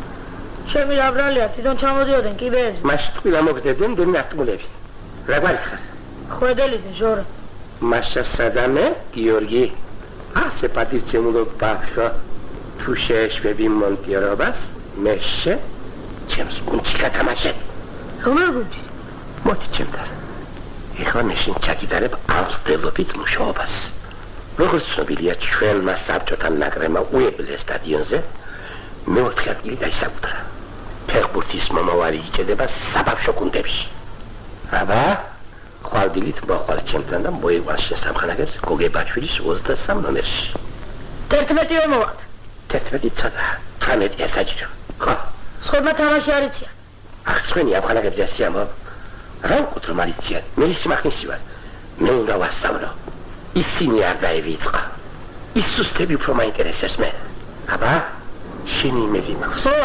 ჩემი აბრალია, თვითონ ჩამოდიოდნენ კიბეებზე. მაშინ ტყილა მოგდებდნენ დემნარტყულები. რა გვარიხარ? ხვედელიძე ჟორა. Masha Sadame, Georgi, ასე პატივცემულო ბავშვო, თუ შეეშვები მონტირობას, მეშე, ჩემს გუნდში გათამაშე. რომელ გუნდში? მოდი ჩემთან. ეხლა მე შენ ჩაგიტარებ ავსდელობით მუშაობას. როგორც ცნობილია, ჩვენმა საბჭოთა ნაკრებმა უებლეს სტადიონზე მეოთხე ადგილი დაისაკუთრა. ფეხბურთის მომავალი იჭედება საბავშვო გუნდებში. აბა ხვალდილით მოხვალ ჩემთან და მოიყვანს შესამხანაგებს გოგებაშვილის ოცდასამ ნომერში. თერთმეტი მომავალთ. თერთმეტი ცოტა, თვრამეტია საჭირო. ხო, სხვამა თამაში არ იციან. ახ სხვენი ამხანაგებს ასიამო. რა უკუთრო მარიციან, მე სიმახნისი ვარ. მე უნდა ვასწავლო. ისინი არ დაივიწყა. ის სუსტები უფრო მაინტერესებს მე. აბა, შენი იმედი მაქვს. ხო.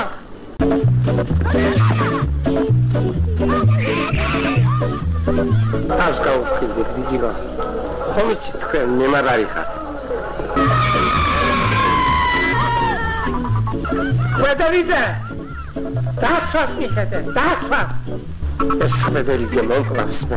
Аз გაუხილდით ვიძილა. ხომ იცი თქვენ მემარარი ხართ. ხვედელიძე! დაცვას მიხედე, დაცვას! ეს ხვედელიძე მომკლავს მე.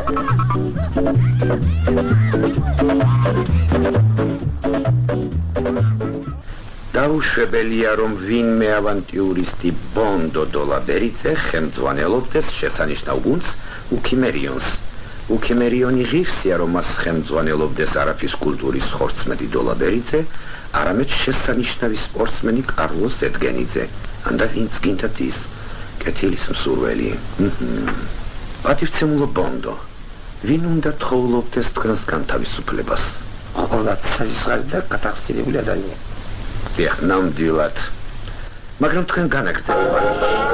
დაუშვებელია რომ ვინმე ავანტიურისტი ბონდო დოლაბერიძე ხელმძღვანელობდეს შესანიშნავ გუნდს უქიმერიონს. უქიმერიონი ღირსია რომ მას ხელმძღვანელობდეს არაფის კულტურის ხორცმეტი დოლაბერიძე, არამედ შესანიშნავი სპორტსმენი კარლოს ედგენიძე. ანდა ვინც გინდათ ის კეთილის მსურველი. პატივცემულო ბონდო, ვინ უნდა თხოვლობდეს თქვენს განთავისუფლებას? ყოველად საზღარი და გათახსილებული ადამიანი. ეხ ნამდვილად. მაგრამ თქვენ განაგრძელი ვარ.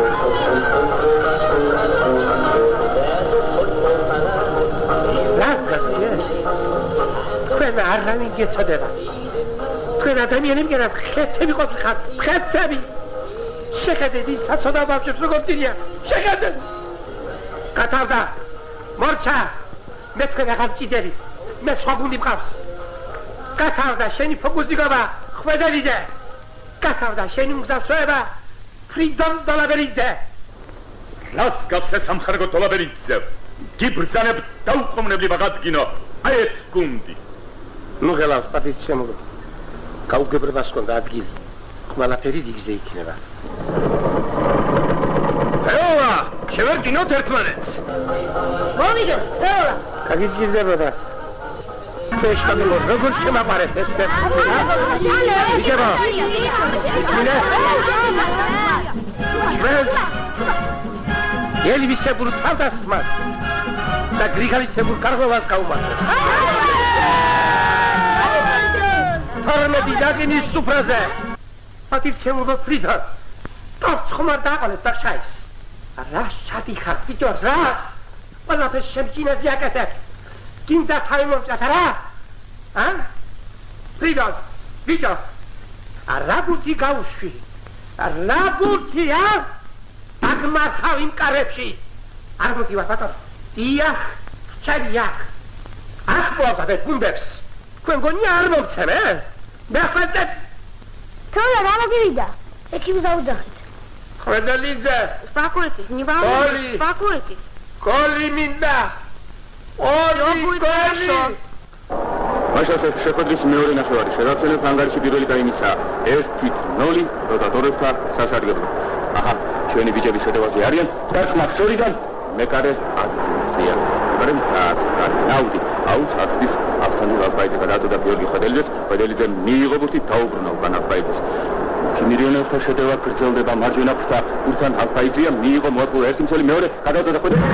თქვენ არავინ გეცოდება. თქვენ ადამიანები გერა ხეცები ყოფილიყავთ, ხეცები. შეხედეთ ის საცოდა ბავშვებს როგორ დირიან. შეხედეთ. გათავდა. მორჩა. მე თქვენ აღარ ჭიდებით. მე სხვა გუნდი მყავს. გათავდა შენი ფოკუსნიკობა. ხვედელიძე. გათავდა შენი მგზავრება ფრიდონ დოლაბერიძე ლასკავსე სამხარგო დოლაბერიძე გიბრძანებ დაუყოვნებლივ აღადგინო აი ეს გუნდი ნუ ღელავს პატიცემურო გაუგებრებას ჰქონდა ადგილი ყველაფერი რიგზე იქნება ეოლა შევერკინოთ ერთმანეთს მოვიგე ეოლა კაგიძირდებოდა შეშტამი როგორ შემაყარეთ ეს იგება ისმინე ელივისებურ თავდასხმას და გრიგალისებურ კარღვევას გაუმართეთ თორმეტი დაგინის სუფრაზე პატივცემულო ფრიდა დავცხმარ დაყალეთ და შაის რა შადი ხარ ბიჭო რას ყველაფერს შემჭინაზე აკეთებ გინდა თავი მომწათ რა ა ფრიდა ბიჭო რა ბურთი გაუშვი რა ბურთი ა აგმართავ იმ კარებში არ მოგივა ბატონო დიახ ჩაიახ ახ ყავდა გუნდებს თქვენ გონი არ მომცემ ე მე ხალხად თორე რა მოგივიდა ეკი ვზაუძახით ხრედალიძე სპაკუეცის ნივალი სპაკუეცის კოლი მინდა ოლი კოლი მაშასე შეხვედრის მეორე ნახევარი შედაცემთ ანგარიში პირველი დაიმისა ერთი ნული როტატორებთან სასარგებლო აჰა ჩვენი ბიჭები შეტევაზე არიან და შორიდან მეკარე ადრესია მაგრამ ნაუდი აუც აქტის ავთანი ლაბაიძე გადაადო და გიორგი ხვედელიძეს ხვედელიძე მიიღო ბურთი დაუბრუნო ბანაფაიძეს ქიმირიონელთა შეტევა გრძელდება მარჯვენა ფრთა ურთან ალფაიძია მიიღო მოადგილე ერთი მცველი მეორე გადაადო და ხვედელიძე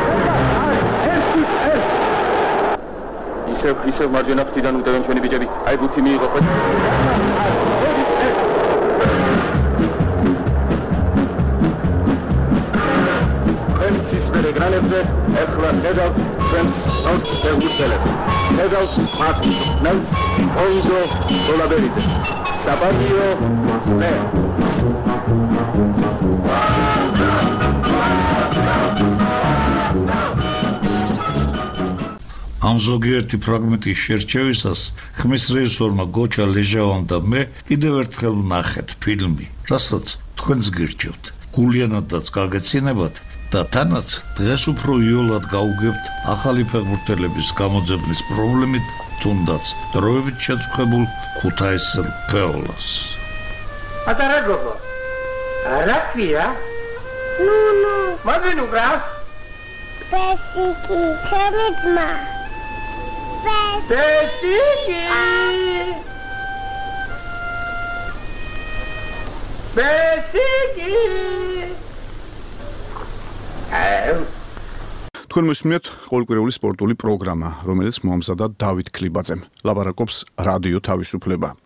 ისევ ისევ მარჯვენა ფრთიდან უდევენ ჩვენი ბიჭები აი ბურთი მიიღო ეკრანებზე ეხლა ხედავთ ჩვენს სპორტ თერმოსელებს. ხედავთ მათ ნელს ონზო დოლაბერიძე. საბადიო მწვე. ამ ზოგიერთი ფრაგმენტის შერჩევისას ხმის რეჟისორმა გოჩა ლეჟავამ და მე კიდევ ერთხელ ვნახეთ ფილმი, რასაც თქვენს გირჩევთ. გულიანადაც გაგეცინებათ და თანაც დღეს უფრო იოლად გაუგებთ ახალი ფეხბურთელების გამოძებნის პრობლემით, თუნდაც დროებით შეწუხებულ ქუთაისელ ფეოლას. Atara gogo. Რა ქვია? ნუ ნუ. მაგენ უგრავს? Pesiki, ჩემი ძმა. Pesiki. Pesiki. თქვენ მოსმენთ ყოველკვირეული სპორტული პროგრამა, რომელიც მომზადდა დავით ქლიბაძემ. ლაპარაკობს რადიო თავისუფლება.